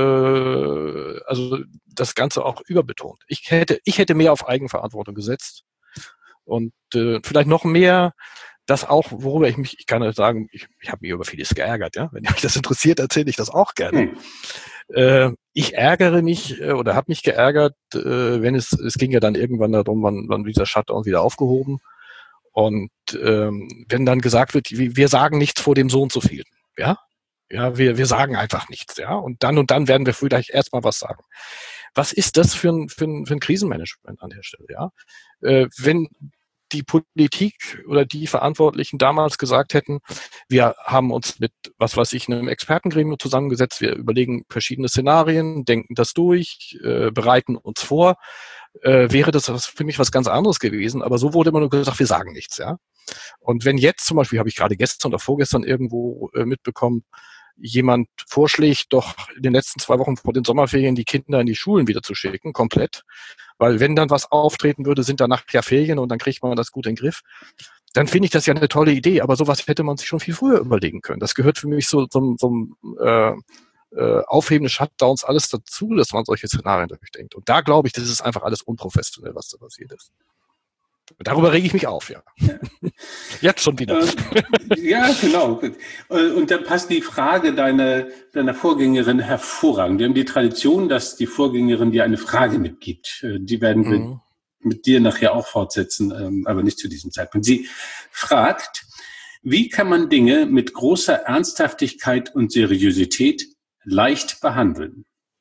also das Ganze auch überbetont. Ich hätte mehr auf Eigenverantwortung gesetzt und vielleicht noch mehr. Das auch, worüber ich kann ja sagen, ich habe mich über vieles geärgert, ja. Wenn mich das interessiert, erzähle ich das auch gerne. Ich ärgere mich oder habe mich geärgert, wenn es ging ja dann irgendwann darum, wann dieser Shutdown wieder aufgehoben. Und wenn dann gesagt wird, wir sagen nichts vor dem so und so viel, ja. Ja, wir sagen einfach nichts, ja. Und dann werden wir vielleicht erstmal was sagen. Was ist das für ein Krisenmanagement an der Stelle, ja? Wenn die Politik oder die Verantwortlichen damals gesagt hätten, wir haben uns mit, einem Expertengremium zusammengesetzt, wir überlegen verschiedene Szenarien, denken das durch, bereiten uns vor, wäre das für mich was ganz anderes gewesen. Aber so wurde immer nur gesagt, wir sagen nichts, ja. Und wenn jetzt zum Beispiel, habe ich gerade gestern oder vorgestern irgendwo mitbekommen, jemand vorschlägt, doch in den letzten 2 Wochen vor den Sommerferien die Kinder in die Schulen wieder zu schicken, komplett. Weil wenn dann was auftreten würde, sind danach ja Ferien und dann kriegt man das gut in den Griff. Dann finde ich das ja eine tolle Idee, aber sowas hätte man sich schon viel früher überlegen können. Das gehört für mich zum Aufheben des Shutdowns alles dazu, dass man solche Szenarien durchdenkt. Und da glaube ich, das ist einfach alles unprofessionell, was da passiert ist. Darüber rege ich mich auf, ja. Jetzt schon wieder. Ja, genau. Und dann passt die Frage deiner Vorgängerin hervorragend. Wir haben die Tradition, dass die Vorgängerin dir eine Frage mitgibt. Die werden wir mit dir nachher auch fortsetzen, aber nicht zu diesem Zeitpunkt. Sie fragt, wie kann man Dinge mit großer Ernsthaftigkeit und Seriosität leicht behandeln?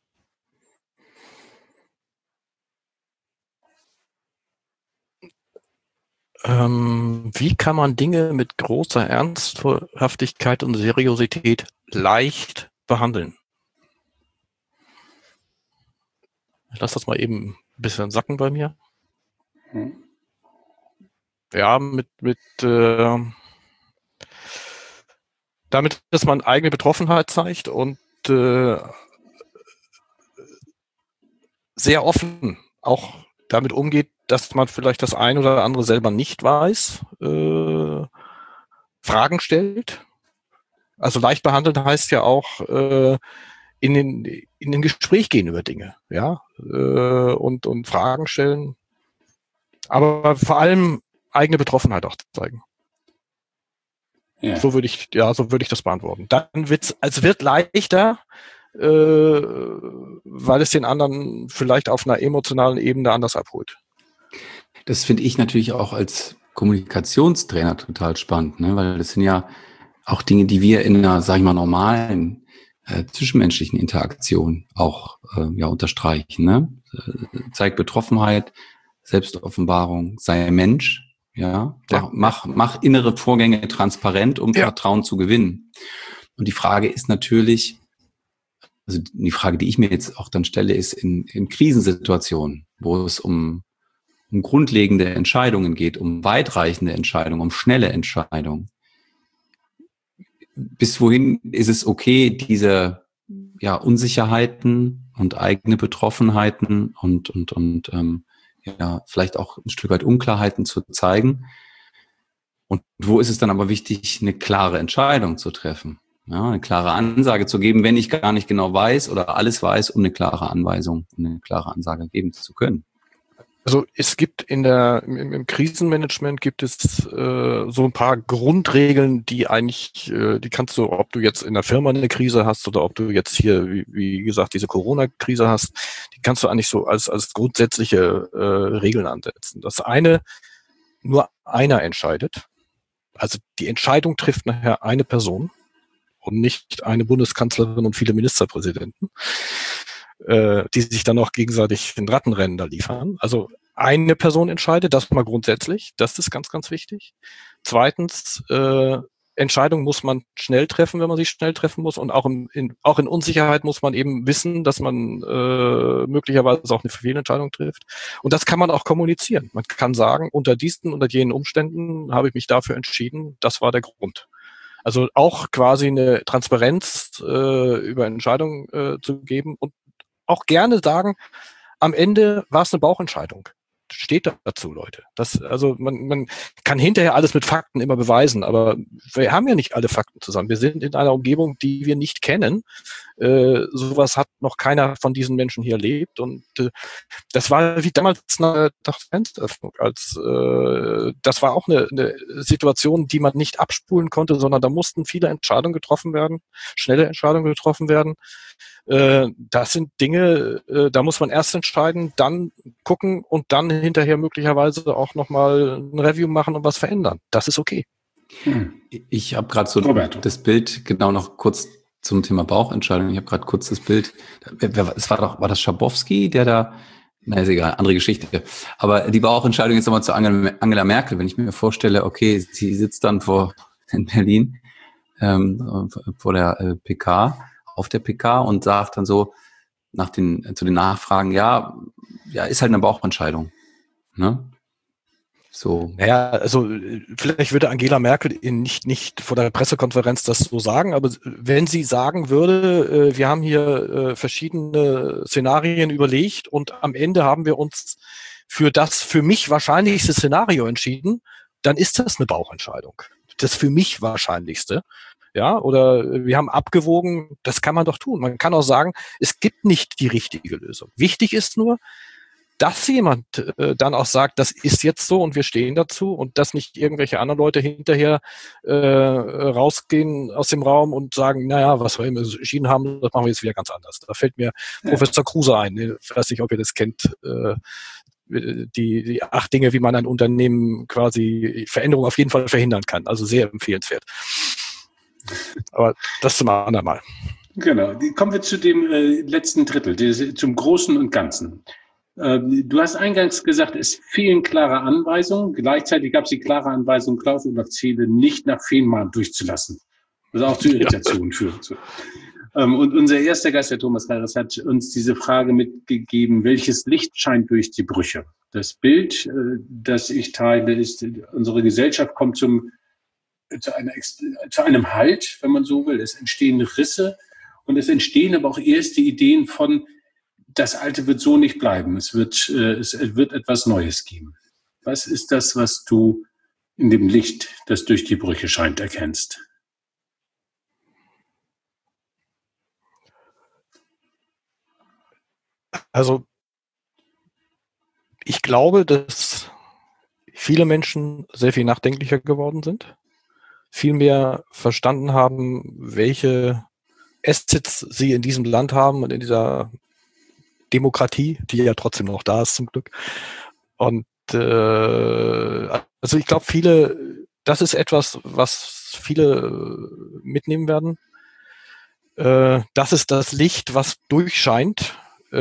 Wie kann man Dinge mit großer Ernsthaftigkeit und Seriosität leicht behandeln? Ich lasse das mal eben ein bisschen sacken bei mir. Ja, damit, dass man eigene Betroffenheit zeigt und sehr offen auch damit umgeht, dass man vielleicht das eine oder andere selber nicht weiß, Fragen stellt. Also leicht behandeln heißt ja auch in den Gespräch gehen über Dinge, ja, und Fragen stellen, aber vor allem eigene Betroffenheit auch zeigen. Ja. So würde ich das beantworten. Dann wird leichter, weil es den anderen vielleicht auf einer emotionalen Ebene anders abholt. Das finde ich natürlich auch als Kommunikationstrainer total spannend, ne? Weil das sind ja auch Dinge, die wir in einer, sag ich mal, normalen zwischenmenschlichen Interaktion auch unterstreichen. Ne? Zeig Betroffenheit, Selbstoffenbarung, sei ein Mensch, ja, mach innere Vorgänge transparent, um Vertrauen zu gewinnen. Und die Frage ist natürlich, also die Frage, die ich mir jetzt auch dann stelle, ist in Krisensituationen, wo es um grundlegende Entscheidungen geht, um weitreichende Entscheidungen, um schnelle Entscheidungen. Bis wohin ist es okay, diese Unsicherheiten und eigene Betroffenheiten und vielleicht auch ein Stück weit Unklarheiten zu zeigen? Und wo ist es dann aber wichtig, eine klare Entscheidung zu treffen? Ja, eine klare Ansage zu geben, wenn ich gar nicht genau weiß oder alles weiß, um eine klare Anweisung, eine klare Ansage geben zu können. Also es gibt im Krisenmanagement gibt es so ein paar Grundregeln, die eigentlich, die kannst du, ob du jetzt in der Firma eine Krise hast oder ob du jetzt hier, wie gesagt, diese Corona-Krise hast, die kannst du eigentlich so als grundsätzliche Regeln ansetzen. Das eine, nur einer entscheidet. Also die Entscheidung trifft nachher eine Person und nicht eine Bundeskanzlerin und viele Ministerpräsidenten, die sich dann auch gegenseitig den Rattenrennen da liefern. Also eine Person entscheidet, das mal grundsätzlich, das ist ganz, ganz wichtig. Zweitens, Entscheidungen muss man schnell treffen, wenn man sie schnell treffen muss, und auch in Unsicherheit muss man eben wissen, dass man möglicherweise auch eine Fehlentscheidung trifft. Und das kann man auch kommunizieren. Man kann sagen, unter jenen Umständen habe ich mich dafür entschieden, das war der Grund. Also auch quasi eine Transparenz über Entscheidungen zu geben und auch gerne sagen, am Ende war es eine Bauchentscheidung. Steht dazu, Leute. Also man kann hinterher alles mit Fakten immer beweisen, aber wir haben ja nicht alle Fakten zusammen. Wir sind in einer Umgebung, die wir nicht kennen. Sowas hat noch keiner von diesen Menschen hier erlebt. Und das war wie damals nach der Fensteröffnung. Das war auch eine Situation, die man nicht abspulen konnte, sondern da mussten viele Entscheidungen getroffen werden, schnelle Entscheidungen getroffen werden. Das sind Dinge, da muss man erst entscheiden, dann gucken und dann hinterher möglicherweise auch nochmal ein Review machen und was verändern. Das ist okay. Ich habe gerade so das Bild, genau noch kurz zum Thema Bauchentscheidung. Ich habe gerade kurz das Bild, war das Schabowski, der da, na ist egal, andere Geschichte. Aber die Bauchentscheidung jetzt nochmal zu Angela Merkel, wenn ich mir vorstelle, okay, sie sitzt dann in Berlin vor der PK, auf der PK und sagt dann so zu den Nachfragen, ja, ist halt eine Bauchentscheidung. Ne? So. Naja, also vielleicht würde Angela Merkel nicht vor der Pressekonferenz das so sagen, aber wenn sie sagen würde, wir haben hier verschiedene Szenarien überlegt und am Ende haben wir uns für das für mich wahrscheinlichste Szenario entschieden, dann ist das eine Bauchentscheidung. Das für mich wahrscheinlichste. Ja, oder wir haben abgewogen, das kann man doch tun. Man kann auch sagen, es gibt nicht die richtige Lösung. Wichtig ist nur, dass jemand dann auch sagt, das ist jetzt so und wir stehen dazu und dass nicht irgendwelche anderen Leute hinterher rausgehen aus dem Raum und sagen, naja, was wir entschieden haben, das machen wir jetzt wieder ganz anders. Da fällt mir Professor Kruse ein. Ich weiß nicht, ob ihr das kennt. Die 8 Dinge, wie man ein Unternehmen quasi Veränderung auf jeden Fall verhindern kann. Also sehr empfehlenswert. Aber das zum anderen Mal. Genau. Kommen wir zu dem letzten Drittel, zum Großen und Ganzen. Du hast eingangs gesagt, es fehlen klare Anweisungen. Gleichzeitig gab es die klare Anweisung, Klaus-Olaf Ziele nicht nach Fehmarn durchzulassen. Was auch zu Irritationen führt. Und unser erster Gast, der Thomas Harris, hat uns diese Frage mitgegeben, welches Licht scheint durch die Brüche? Das Bild, das ich teile, ist, unsere Gesellschaft kommt zu einem Halt, wenn man so will. Es entstehen Risse und es entstehen aber auch erste Ideen von, das Alte wird so nicht bleiben. Es wird etwas Neues geben. Was ist das, was du in dem Licht, das durch die Brüche scheint, erkennst? Also, ich glaube, dass viele Menschen sehr viel nachdenklicher geworden sind, viel mehr verstanden haben, welche Assets sie in diesem Land haben und in dieser Demokratie, die ja trotzdem noch da ist zum Glück. Und also ich glaube, das ist etwas, was viele mitnehmen werden. Das ist das Licht, was durchscheint.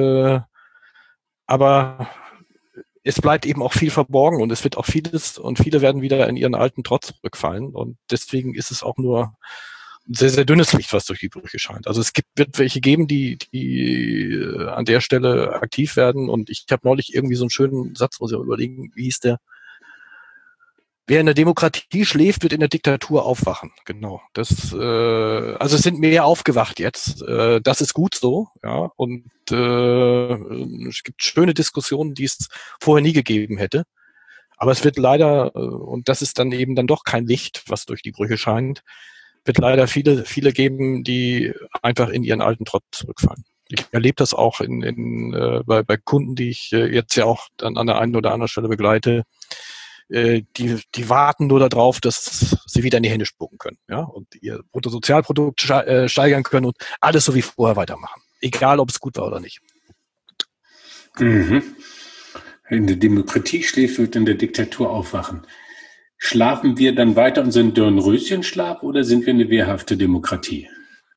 Aber es bleibt eben auch viel verborgen und es wird auch vieles und viele werden wieder in ihren alten Trott zurückfallen. Und deswegen ist es auch nur ein sehr, sehr dünnes Licht, was durch die Brüche scheint. Also wird welche geben, die an der Stelle aktiv werden. Und ich habe neulich irgendwie so einen schönen Satz, muss ich überlegen, wie hieß der? Wer in der Demokratie schläft, wird in der Diktatur aufwachen. Genau. Also es sind mehr aufgewacht jetzt. Das ist gut so. Ja. Und es gibt schöne Diskussionen, die es vorher nie gegeben hätte. Aber es wird leider, und das ist dann eben dann doch kein Licht, was durch die Brüche scheint, wird leider viele geben, die einfach in ihren alten Trott zurückfallen. Ich erlebe das auch bei Kunden, die ich jetzt ja auch dann an der einen oder anderen Stelle begleite. Die warten nur darauf, dass sie wieder in die Hände spucken können, ja, und ihr Bruttosozialprodukt steigern können und alles so wie vorher weitermachen. Egal, ob es gut war oder nicht. Mhm. In der Demokratie schläft, wird in der Diktatur aufwachen. Schlafen wir dann weiter unseren Dornröschenschlaf oder sind wir eine wehrhafte Demokratie?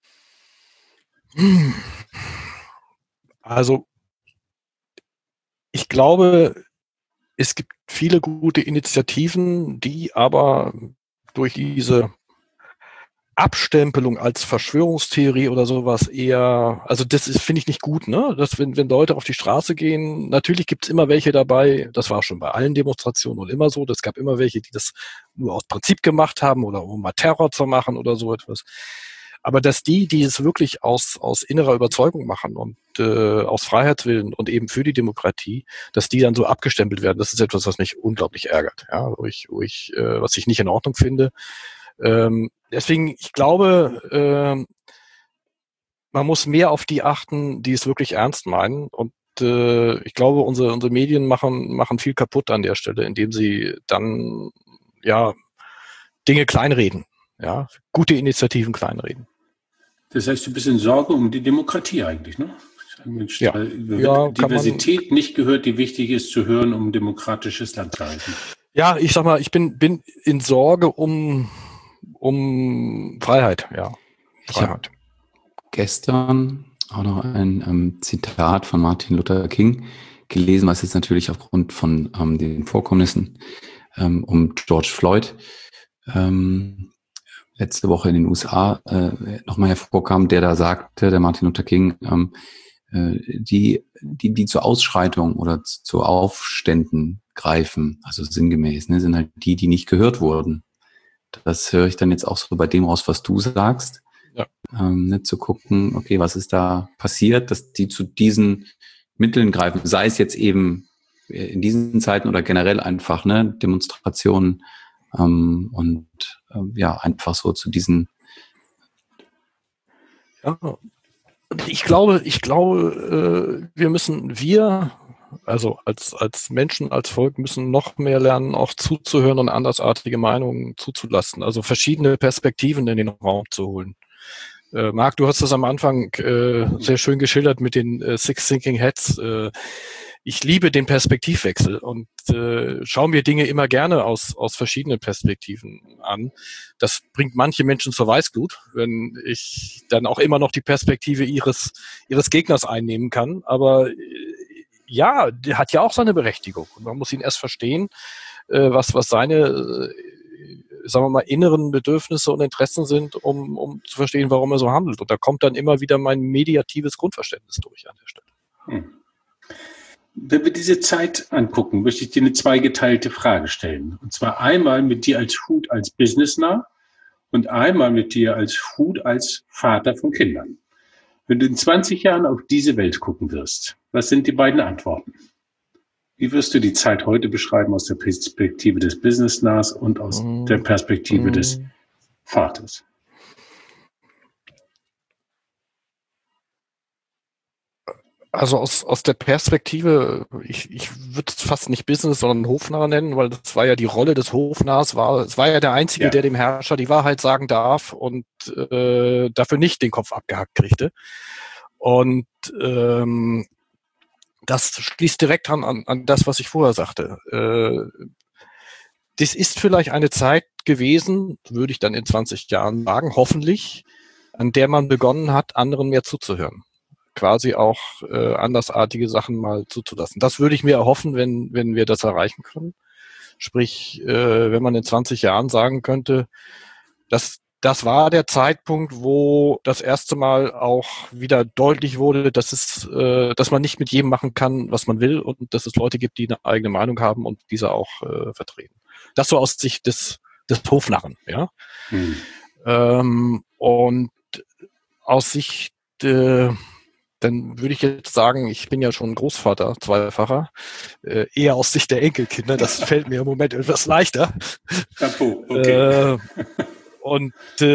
Also, ich glaube, es gibt viele gute Initiativen, die aber durch diese Abstempelung als Verschwörungstheorie oder sowas eher, also das ist, finde ich, nicht gut, ne? Dass wenn Leute auf die Straße gehen, natürlich gibt's immer welche dabei, das war schon bei allen Demonstrationen und immer so, es gab immer welche, die das nur aus Prinzip gemacht haben oder um mal Terror zu machen oder so etwas. Aber dass die es wirklich aus innerer Überzeugung machen und aus Freiheitswillen und eben für die Demokratie, dass die dann so abgestempelt werden, das ist etwas, was mich unglaublich ärgert, ja, was ich nicht in Ordnung finde. Deswegen, ich glaube, man muss mehr auf die achten, die es wirklich ernst meinen. Und ich glaube, unsere Medien machen viel kaputt an der Stelle, indem sie dann ja Dinge kleinreden, ja, gute Initiativen kleinreden. Das heißt, du bist in Sorge um die Demokratie eigentlich, ne? Mensch, Ja. Ja, Diversität nicht gehört, die wichtig ist zu hören, um ein demokratisches Land zu halten. Ja, ich sag mal, ich bin in Sorge um Freiheit, ja. Ich habe gestern auch noch ein Zitat von Martin Luther King gelesen, was jetzt natürlich aufgrund von den Vorkommnissen um George Floyd letzte Woche in den USA nochmal hervorkam, der da sagte, der Martin Luther King, die zur Ausschreitung oder zu Aufständen greifen, also sinngemäß, ne, sind halt die nicht gehört wurden. Das höre ich dann jetzt auch so bei dem raus, was du sagst. Ja. Nicht zu gucken, okay, was ist da passiert, dass die zu diesen Mitteln greifen, sei es jetzt eben in diesen Zeiten oder generell einfach, ne, Demonstrationen einfach so zu diesen. Ja, ich glaube, wir also als Menschen, als Volk müssen noch mehr lernen, auch zuzuhören und andersartige Meinungen zuzulassen, also verschiedene Perspektiven in den Raum zu holen. Marc, du hast das am Anfang sehr schön geschildert mit den Six Thinking Heads. Ich liebe den Perspektivwechsel und schaue mir Dinge immer gerne aus verschiedenen Perspektiven an. Das bringt manche Menschen zur Weißglut, wenn ich dann auch immer noch die Perspektive ihres Gegners einnehmen kann. Aber ja, der hat ja auch seine Berechtigung. Und man muss ihn erst verstehen, was seine, sagen wir mal, inneren Bedürfnisse und Interessen sind, um zu verstehen, warum er so handelt. Und da kommt dann immer wieder mein mediatives Grundverständnis durch an der Stelle. Wenn wir diese Zeit angucken, möchte ich dir eine zweigeteilte Frage stellen. Und zwar einmal mit dir als Hut als Businessnah und einmal mit dir als Hut als Vater von Kindern. Wenn du in 20 Jahren auf diese Welt gucken wirst, was sind die beiden Antworten? Wie wirst du die Zeit heute beschreiben aus der Perspektive des Businessnahs und aus der Perspektive des Vaters? Also aus der Perspektive, ich würde es fast nicht Business, sondern Hofnarr nennen, weil das war ja die Rolle des Hofnarrs, es war ja der Einzige, der dem Herrscher die Wahrheit sagen darf und dafür nicht den Kopf abgehackt kriegte. Und das schließt direkt an das, was ich vorher sagte. Das ist vielleicht eine Zeit gewesen, würde ich dann in 20 Jahren sagen, hoffentlich, an der man begonnen hat, anderen mehr zuzuhören. Quasi auch andersartige Sachen mal zuzulassen. Das würde ich mir erhoffen, wenn wir das erreichen können. Sprich, wenn man in 20 Jahren sagen könnte, das war der Zeitpunkt, wo das erste Mal auch wieder deutlich wurde, dass man nicht mit jedem machen kann, was man will und dass es Leute gibt, die eine eigene Meinung haben und diese auch vertreten. Das so aus Sicht des Hofnarren, ja. Und aus Sicht dann würde ich jetzt sagen, ich bin ja schon Großvater, zweifacher, eher aus Sicht der Enkelkinder. Das fällt mir im Moment etwas leichter. Okay. Und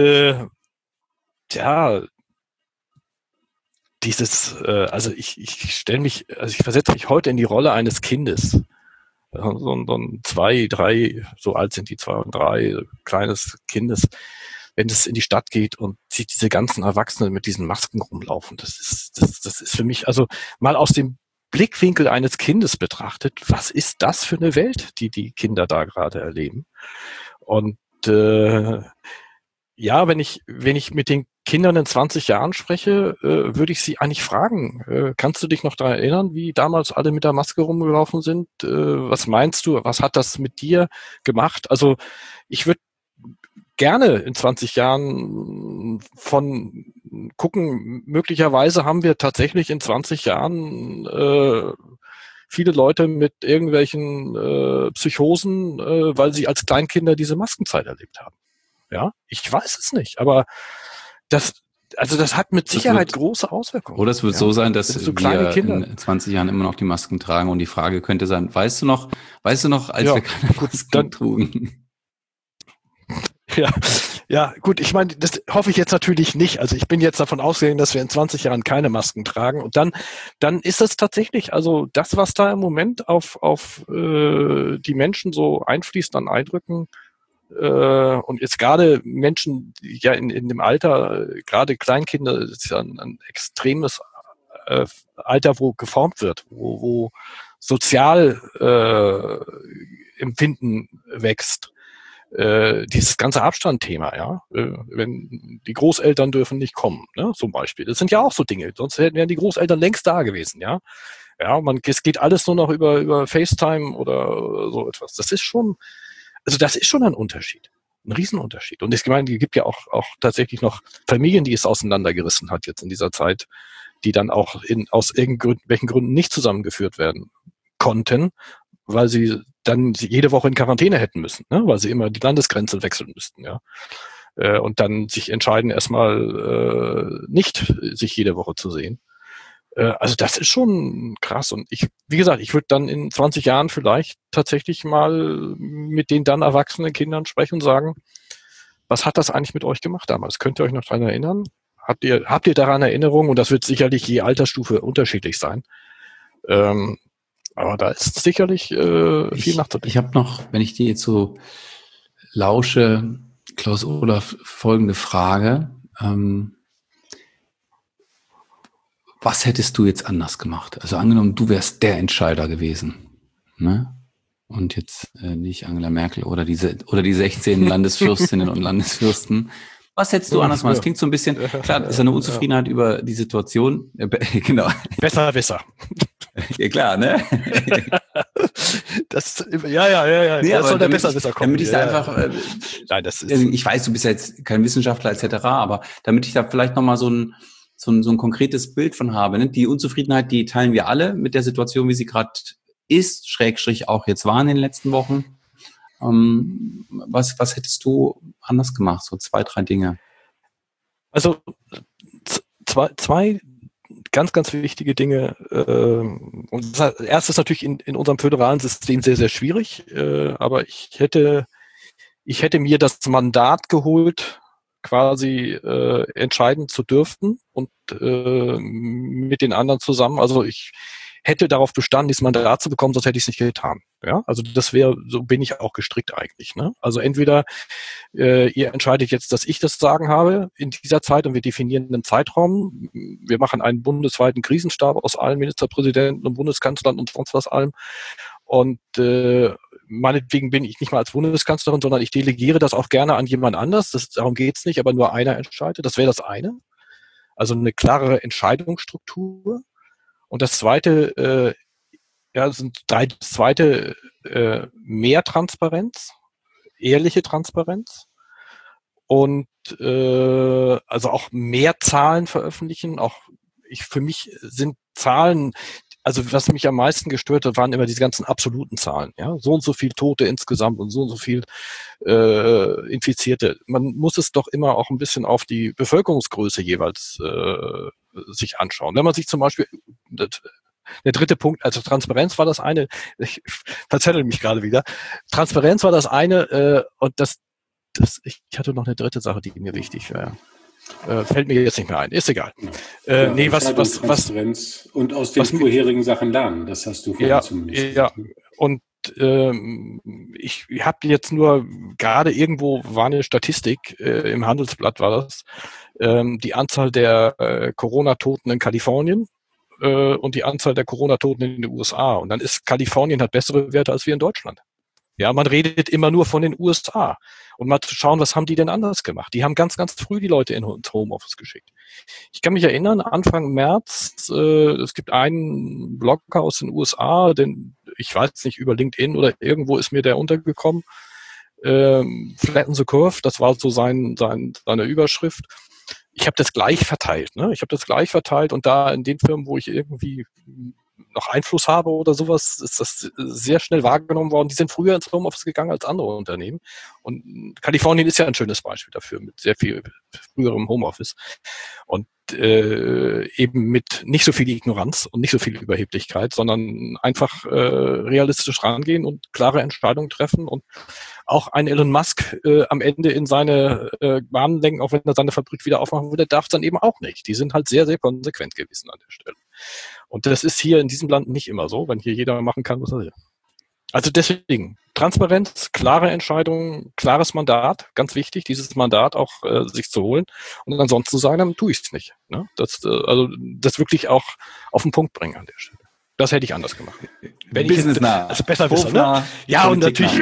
also ich versetze mich heute in die Rolle eines Kindes. So ein 2, 3, so alt sind die 2 und 3, kleines Kindes. Wenn es in die Stadt geht und sieht diese ganzen Erwachsenen mit diesen Masken rumlaufen, das ist für mich, also mal aus dem Blickwinkel eines Kindes betrachtet, was ist das für eine Welt, die Kinder da gerade erleben? Und wenn ich mit den Kindern in 20 Jahren spreche, würde ich sie eigentlich fragen, kannst du dich noch daran erinnern, wie damals alle mit der Maske rumgelaufen sind? Was meinst du, was hat das mit dir gemacht? Also ich würde gerne in 20 Jahren von gucken, möglicherweise haben wir tatsächlich in 20 Jahren viele Leute mit irgendwelchen Psychosen, weil sie als Kleinkinder diese Maskenzeit erlebt haben. Ja, ich weiß es nicht, aber das hat mit Sicherheit große Auswirkungen. Oder es wird so sein, dass so wir in 20 Jahren immer noch die Masken tragen und die Frage könnte sein, weißt du noch, als wir keine Masken trugen? Ja, gut, ich meine, das hoffe ich jetzt natürlich nicht. Also ich bin jetzt davon ausgegangen, dass wir in 20 Jahren keine Masken tragen. Und dann ist es tatsächlich, also das, was da im Moment auf die Menschen so einfließt an Eindrücken, und jetzt gerade Menschen, ja in dem Alter, gerade Kleinkinder, das ist ja ein extremes Alter, wo geformt wird, wo sozial Empfinden wächst. Dieses ganze Abstandthema, ja, wenn die Großeltern dürfen nicht kommen, ne, zum Beispiel. Das sind ja auch so Dinge, sonst wären die Großeltern längst da gewesen, ja. Ja, es geht alles nur noch über FaceTime oder so etwas. Das ist schon ein Unterschied. Ein Riesenunterschied. Und ich meine, es gibt ja auch tatsächlich noch Familien, die es auseinandergerissen hat jetzt in dieser Zeit, die dann auch aus irgendwelchen Gründen nicht zusammengeführt werden konnten, weil sie dann jede Woche in Quarantäne hätten müssen, ne? Weil sie immer die Landesgrenze wechseln müssten, ja. Und dann sich entscheiden, erstmal nicht sich jede Woche zu sehen. Also das ist schon krass. Und wie gesagt, ich würde dann in 20 Jahren vielleicht tatsächlich mal mit den dann erwachsenen Kindern sprechen und sagen, was hat das eigentlich mit euch gemacht damals? Könnt ihr euch noch daran erinnern? Habt ihr daran Erinnerungen? Und das wird sicherlich je Altersstufe unterschiedlich sein. Aber da ist sicherlich viel nachzudenken. Ich habe noch, wenn ich dir jetzt so lausche, Klaus Olaf, folgende Frage. Was hättest du jetzt anders gemacht? Also angenommen, du wärst der Entscheider gewesen, ne? Und jetzt nicht Angela Merkel oder die 16 Landesfürstinnen und Landesfürsten. Was hättest du anders gemacht? Das klingt so ein bisschen, klar, ist eine Unzufriedenheit über die Situation. Genau. Besser. Ja, klar, ne? Ja. Nee, das soll der besser kommen. Damit ich da einfach, nein, das ist, ich weiß, du bist ja jetzt kein Wissenschaftler etc., aber damit ich da vielleicht nochmal so ein konkretes Bild von habe. Ne? Die Unzufriedenheit, die teilen wir alle mit der Situation, wie sie gerade ist, / auch jetzt war in den letzten Wochen. Was hättest du anders gemacht? So 2, 3 Dinge. Also zwei ganz, ganz wichtige Dinge. Und das erste ist natürlich in unserem föderalen System sehr, sehr schwierig. Aber ich hätte mir das Mandat geholt, quasi entscheiden zu dürfen und mit den anderen zusammen. Also ich hätte darauf bestanden, dieses Mandat zu bekommen, sonst hätte ich es nicht getan. Ja, also so bin ich auch gestrickt eigentlich. Ne? Also entweder ihr entscheidet jetzt, dass ich das Sagen habe in dieser Zeit und wir definieren einen Zeitraum. Wir machen einen bundesweiten Krisenstab aus allen Ministerpräsidenten und Bundeskanzlern und sonst was allem. Und meinetwegen bin ich nicht mal als Bundeskanzlerin, sondern ich delegiere das auch gerne an jemand anders. Darum geht's nicht, aber nur einer entscheidet. Das wäre das eine. Also eine klarere Entscheidungsstruktur. Und das zweite, mehr Transparenz, ehrliche Transparenz und also auch mehr Zahlen veröffentlichen. Für mich sind Zahlen, also was mich am meisten gestört hat, waren immer diese ganzen absoluten Zahlen. Ja, so und so viel Tote insgesamt und so viel Infizierte. Man muss es doch immer auch ein bisschen auf die Bevölkerungsgröße jeweils sich anschauen. Wenn man sich zum Beispiel der dritte Punkt, also Transparenz war das eine, ich verzettel mich gerade wieder. Transparenz war das eine und ich hatte noch eine dritte Sache, die mir wichtig wäre. Fällt mir jetzt nicht mehr ein. Ist egal. Transparenz und aus den vorherigen Sachen lernen. Das hast du vorhin zumindest gesagt. Ja. Und ich habe jetzt nur gerade irgendwo war eine Statistik im Handelsblatt war das die Anzahl der Corona-Toten in Kalifornien und die Anzahl der Corona-Toten in den USA. Und dann ist Kalifornien hat bessere Werte als wir in Deutschland. Ja, man redet immer nur von den USA. Und mal zu schauen, was haben die denn anders gemacht? Die haben ganz, ganz früh die Leute ins Homeoffice geschickt. Ich kann mich erinnern, Anfang März, es gibt einen Blogger aus den USA, ich weiß nicht, über LinkedIn oder irgendwo ist mir der untergekommen. Flatten the Curve, das war so seine Überschrift. Ich habe das gleich verteilt. Ne? Ich habe das gleich verteilt und da in den Firmen, wo ich irgendwie noch Einfluss habe oder sowas, ist das sehr schnell wahrgenommen worden. Die sind früher ins Homeoffice gegangen als andere Unternehmen. Und Kalifornien ist ja ein schönes Beispiel dafür, mit sehr viel früherem Homeoffice. Und eben mit nicht so viel Ignoranz und nicht so viel Überheblichkeit, sondern einfach realistisch rangehen und klare Entscheidungen treffen und auch ein Elon Musk am Ende in seine Bahnen lenken, auch wenn er seine Fabrik wieder aufmachen würde, darf es dann eben auch nicht. Die sind halt sehr, sehr konsequent gewesen an der Stelle. Und das ist hier in diesem Land nicht immer so, wenn hier jeder machen kann, was er will. Also deswegen, Transparenz, klare Entscheidungen, klares Mandat, ganz wichtig, dieses Mandat auch sich zu holen. Und ansonsten zu sagen, dann tue ich es nicht. Ne? Das wirklich auch auf den Punkt bringen an der Stelle. Das hätte ich anders gemacht. Wenn Businessnah. Also besser wissen, ne? Ja, und natürlich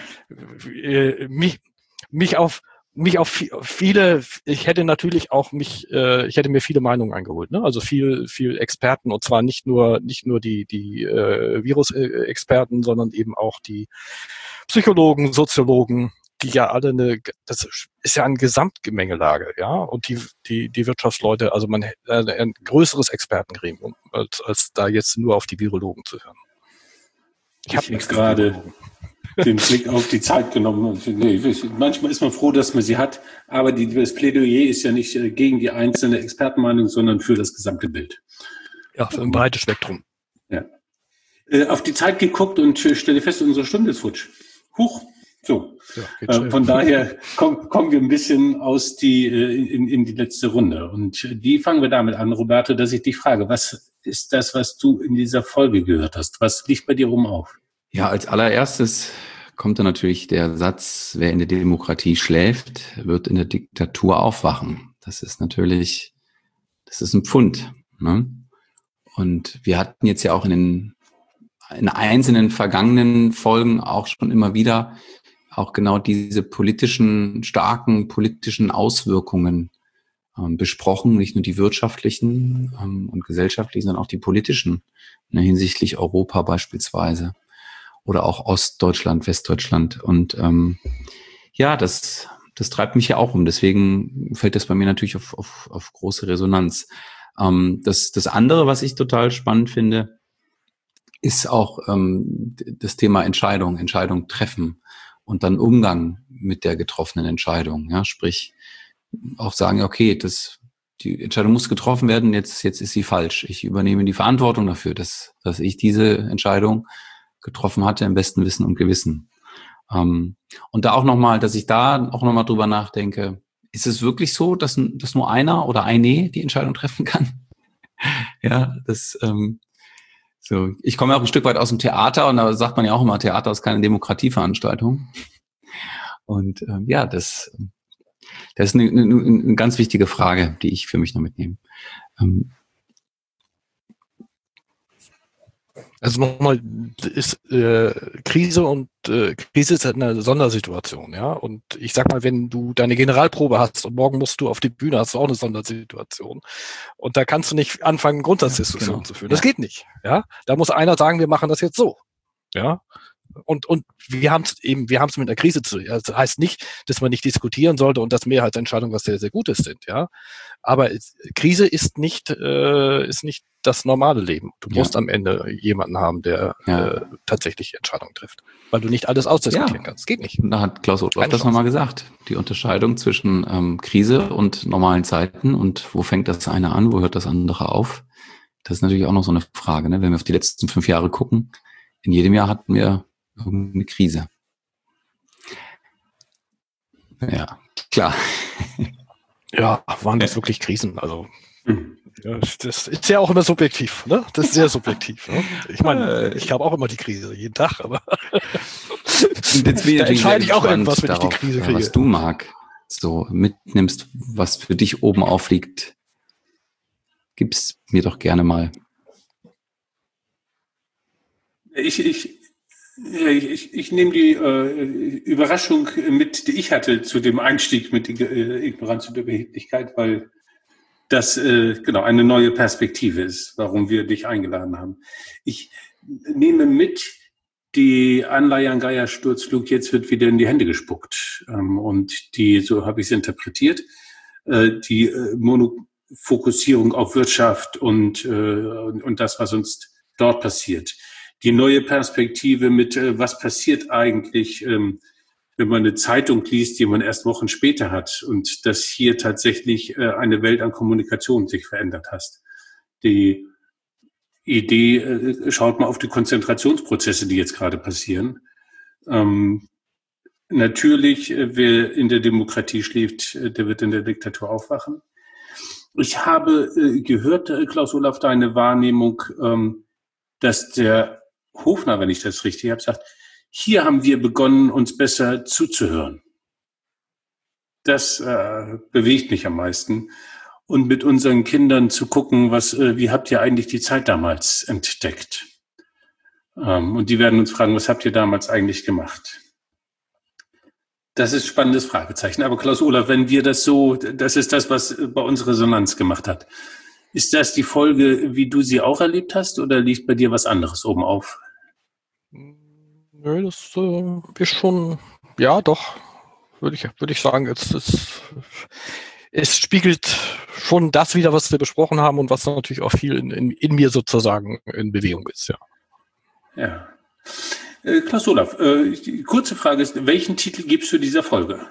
mich auf viele, ich hätte natürlich auch ich hätte mir viele Meinungen eingeholt, ne? Also viel Experten, und zwar nicht nur die Virus-Experten, sondern eben auch die Psychologen, Soziologen, die ja alle das ist ja eine Gesamtgemengelage, ja, und die Wirtschaftsleute, also man ein größeres Expertengremium, als da jetzt nur auf die Virologen zu hören. Ich habe jetzt gerade den Blick auf die Zeit genommen. Manchmal ist man froh, dass man sie hat, aber das Plädoyer ist ja nicht gegen die einzelne Expertenmeinung, sondern für das gesamte Bild. Ja, für ein breites Spektrum. Ja. Auf die Zeit geguckt und stelle fest, unsere Stunde ist futsch. Huch. So. Ja, von daher kommen wir ein bisschen in die letzte Runde. Und die fangen wir damit an, Roberto, dass ich dich frage, was ist das, was du in dieser Folge gehört hast? Was liegt bei dir rum auf? Ja, als allererstes kommt dann natürlich der Satz, wer in der Demokratie schläft, wird in der Diktatur aufwachen. Das ist ein Pfund. Ne? Und wir hatten jetzt ja auch in einzelnen vergangenen Folgen auch schon immer wieder auch genau diese starken politischen Auswirkungen besprochen, nicht nur die wirtschaftlichen und gesellschaftlichen, sondern auch die politischen, ne, hinsichtlich Europa beispielsweise oder auch Ostdeutschland, Westdeutschland. Und das treibt mich ja auch um. Deswegen fällt das bei mir natürlich auf große Resonanz. Das andere, was ich total spannend finde, ist auch das Thema Entscheidung treffen und dann Umgang mit der getroffenen Entscheidung. Ja, sprich, auch sagen, okay, die Entscheidung muss getroffen werden, jetzt ist sie falsch. Ich übernehme die Verantwortung dafür, dass ich diese Entscheidung getroffen hatte, im besten Wissen und Gewissen. Und da auch nochmal, dass ich da auch nochmal drüber nachdenke, ist es wirklich so, dass nur einer oder eine die Entscheidung treffen kann? Ja, so. Ich komme ja auch ein Stück weit aus dem Theater und da sagt man ja auch immer, Theater ist keine Demokratieveranstaltung. Und das ist eine ganz wichtige Frage, die ich für mich noch mitnehme. Also nochmal, ist Krise ist halt eine Sondersituation, ja. Und ich sag mal, wenn du deine Generalprobe hast und morgen musst du auf die Bühne, hast du auch eine Sondersituation. Und da kannst du nicht anfangen, Grundsatzdiskussionen zu führen. Das geht nicht, ja. Da muss einer sagen, wir machen das jetzt so, ja. Und wir haben es mit einer Krise zu. Das heißt nicht, dass man nicht diskutieren sollte und dass Mehrheitsentscheidungen was sehr, sehr Gutes sind, ja. Aber Krise ist nicht das normale Leben. Du musst am Ende jemanden haben, der tatsächlich Entscheidungen trifft. Weil du nicht alles ausdiskutieren kannst. Geht nicht. Da hat Klaus Otloff das nochmal gesagt. Die Unterscheidung zwischen Krise und normalen Zeiten und wo fängt das eine an, wo hört das andere auf? Das ist natürlich auch noch so eine Frage, ne? Wenn wir auf die letzten 5 Jahre gucken, in jedem Jahr hatten wir irgendeine Krise. Ja, klar. Ja, waren das wirklich Krisen? Also, ja, das ist ja auch immer subjektiv, ne? Das ist sehr subjektiv. Ne? Ich meine, ich habe auch immer die Krise, jeden Tag, aber jetzt da entscheide ich auch irgendwas, wenn ich die Krise kriege. Was du so mitnimmst, was für dich oben aufliegt, gib's mir doch gerne mal. Ich nehme die Überraschung mit, die ich hatte zu dem Einstieg mit der Ignoranz und Überheblichkeit, weil das eine neue Perspektive ist, warum wir dich eingeladen haben. Ich nehme mit die Anleihe an Gaia-Sturzflug, jetzt wird wieder in die Hände gespuckt. Und so habe ich es interpretiert, die Monofokussierung auf Wirtschaft und das, was uns dort passiert. Die neue Perspektive mit, was passiert eigentlich, wenn man eine Zeitung liest, die man erst Wochen später hat und dass hier tatsächlich eine Welt an Kommunikation sich verändert hat. Die Idee, schaut mal auf die Konzentrationsprozesse, die jetzt gerade passieren. Natürlich, wer in der Demokratie schläft, der wird in der Diktatur aufwachen. Ich habe gehört, Klaus-Olaf, deine Wahrnehmung, dass der Hofner, wenn ich das richtig habe, sagt, hier haben wir begonnen, uns besser zuzuhören. Das bewegt mich am meisten. Und mit unseren Kindern zu gucken, wie habt ihr eigentlich die Zeit damals entdeckt? Und die werden uns fragen, was habt ihr damals eigentlich gemacht? Das ist ein spannendes Fragezeichen. Aber Klaus-Olaf, wenn wir das ist das, was bei uns Resonanz gemacht hat. Ist das die Folge, wie du sie auch erlebt hast, oder liegt bei dir was anderes oben auf? Nö, das ist schon, ja, doch, würde ich sagen, es spiegelt schon das wider, was wir besprochen haben und was natürlich auch viel in mir sozusagen in Bewegung ist, ja. Ja. Klaus-Olaf, die kurze Frage ist, welchen Titel gibst du dieser Folge?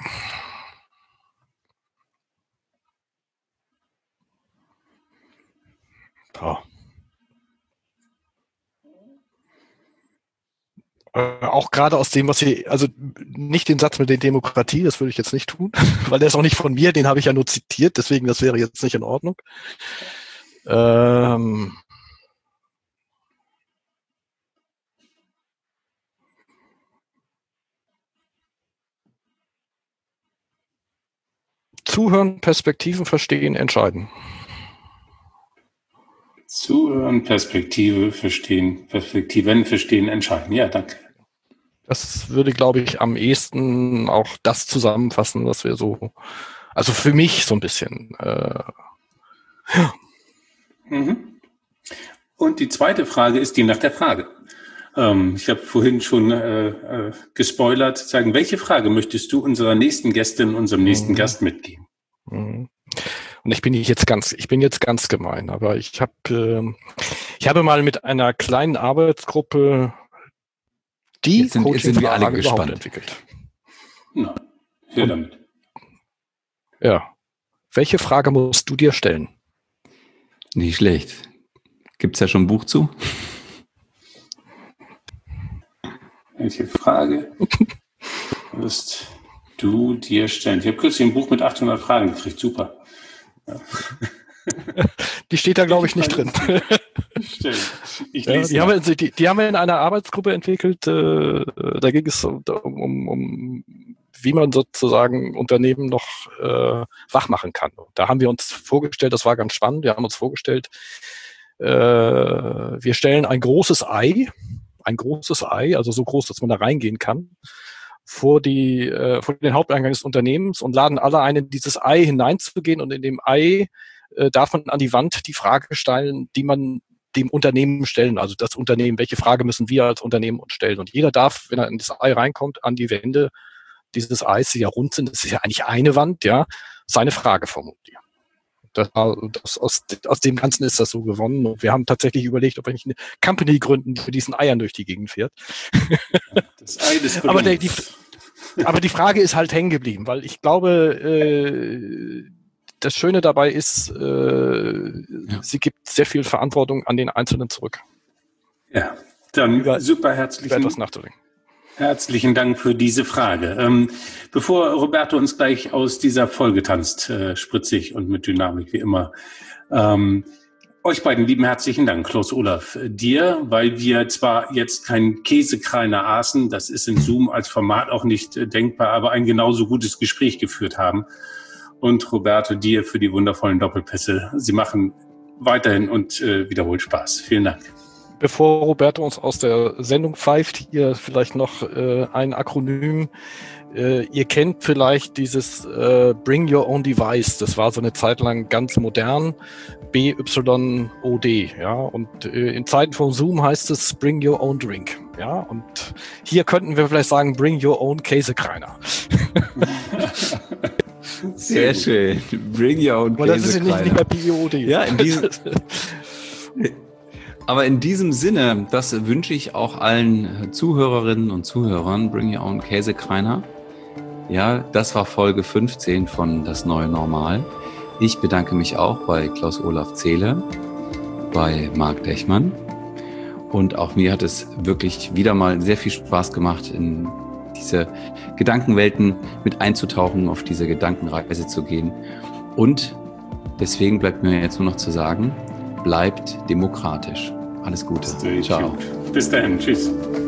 Auch gerade aus dem, was Sie, also nicht den Satz mit der Demokratie, das würde ich jetzt nicht tun, weil der ist auch nicht von mir, den habe ich ja nur zitiert, deswegen das wäre jetzt nicht in Ordnung. Zuhören, Perspektiven verstehen, entscheiden. Zuhören, Perspektiven verstehen, entscheiden. Ja, danke. Das würde, glaube ich, am ehesten auch das zusammenfassen, was wir so, also für mich so ein bisschen. Ja. Mhm. Und die zweite Frage ist die nach der Frage. Ich habe vorhin schon gespoilert, sagen, welche Frage möchtest du unserer nächsten Gästin, unserem nächsten Gast mitgeben? Und ich bin jetzt ganz gemein, aber ich habe mal mit einer kleinen Arbeitsgruppe die Coaching-Frage überhaupt entwickelt. Na, hör damit. Ja. Welche Frage musst du dir stellen? Nicht schlecht. Gibt's ja schon ein Buch zu? Welche Frage wirst du dir stellen? Ich habe kürzlich ein Buch mit 800 Fragen gekriegt. Super. Ja. Die steht da, glaube ich, nicht drin. Die haben wir in einer Arbeitsgruppe entwickelt. Da ging es um wie man sozusagen Unternehmen noch wach machen kann. Und da haben wir uns vorgestellt, das war ganz spannend, wir haben uns vorgestellt, wir stellen ein großes Ei, also so groß, dass man da reingehen kann, vor den Haupteingang des Unternehmens und laden alle ein, in dieses Ei hineinzugehen, und in dem Ei darf man an die Wand die Frage stellen, die man dem Unternehmen stellen, also das Unternehmen, welche Frage müssen wir als Unternehmen uns stellen? Und jeder darf, wenn er in das Ei reinkommt, an die Wände dieses Eis, die ja rund sind, das ist ja eigentlich eine Wand, ja, seine Frage formulieren. Aus dem Ganzen ist das so gewonnen. Und wir haben tatsächlich überlegt, ob wir nicht eine Company gründen, die für diesen Eiern durch die Gegend fährt. Das Ei des aber die Frage ist halt hängen geblieben, weil ich glaube, das Schöne dabei ist, sie gibt sehr viel Verantwortung an den Einzelnen zurück. Ja, dann super herzlichen Dank für diese Frage. Bevor Roberto uns gleich aus dieser Folge tanzt, spritzig und mit Dynamik wie immer, euch beiden lieben herzlichen Dank, Klaus-Olaf, dir, weil wir zwar jetzt keinen Käsekreiner aßen, das ist in Zoom als Format auch nicht denkbar, aber ein genauso gutes Gespräch geführt haben. Und Roberto, dir für die wundervollen Doppelpässe. Sie machen weiterhin und wiederholt Spaß. Vielen Dank. Bevor Roberto uns aus der Sendung pfeift, hier vielleicht noch ein Akronym. Ihr kennt vielleicht dieses Bring Your Own Device. Das war so eine Zeit lang ganz modern. BYOD. Ja? Und in Zeiten von Zoom heißt es Bring Your Own Drink. Ja? Und hier könnten wir vielleicht sagen Bring Your Own Käsekreiner. Sehr schön. Bring Your Own Käsekreiner. Aber das ist nicht mehr BYOD. Ja, aber in diesem Sinne, das wünsche ich auch allen Zuhörerinnen und Zuhörern, Bring Your Own Käsekreiner. Ja, das war Folge 15 von Das Neue Normal. Ich bedanke mich auch bei Klaus-Olaf Zehle, bei Marc Dechmann. Und auch mir hat es wirklich wieder mal sehr viel Spaß gemacht, in diese Gedankenwelten mit einzutauchen, auf diese Gedankenreise zu gehen. Und deswegen bleibt mir jetzt nur noch zu sagen, bleibt demokratisch. Alles Gute. Ciao. Bis dahin. Tschüss.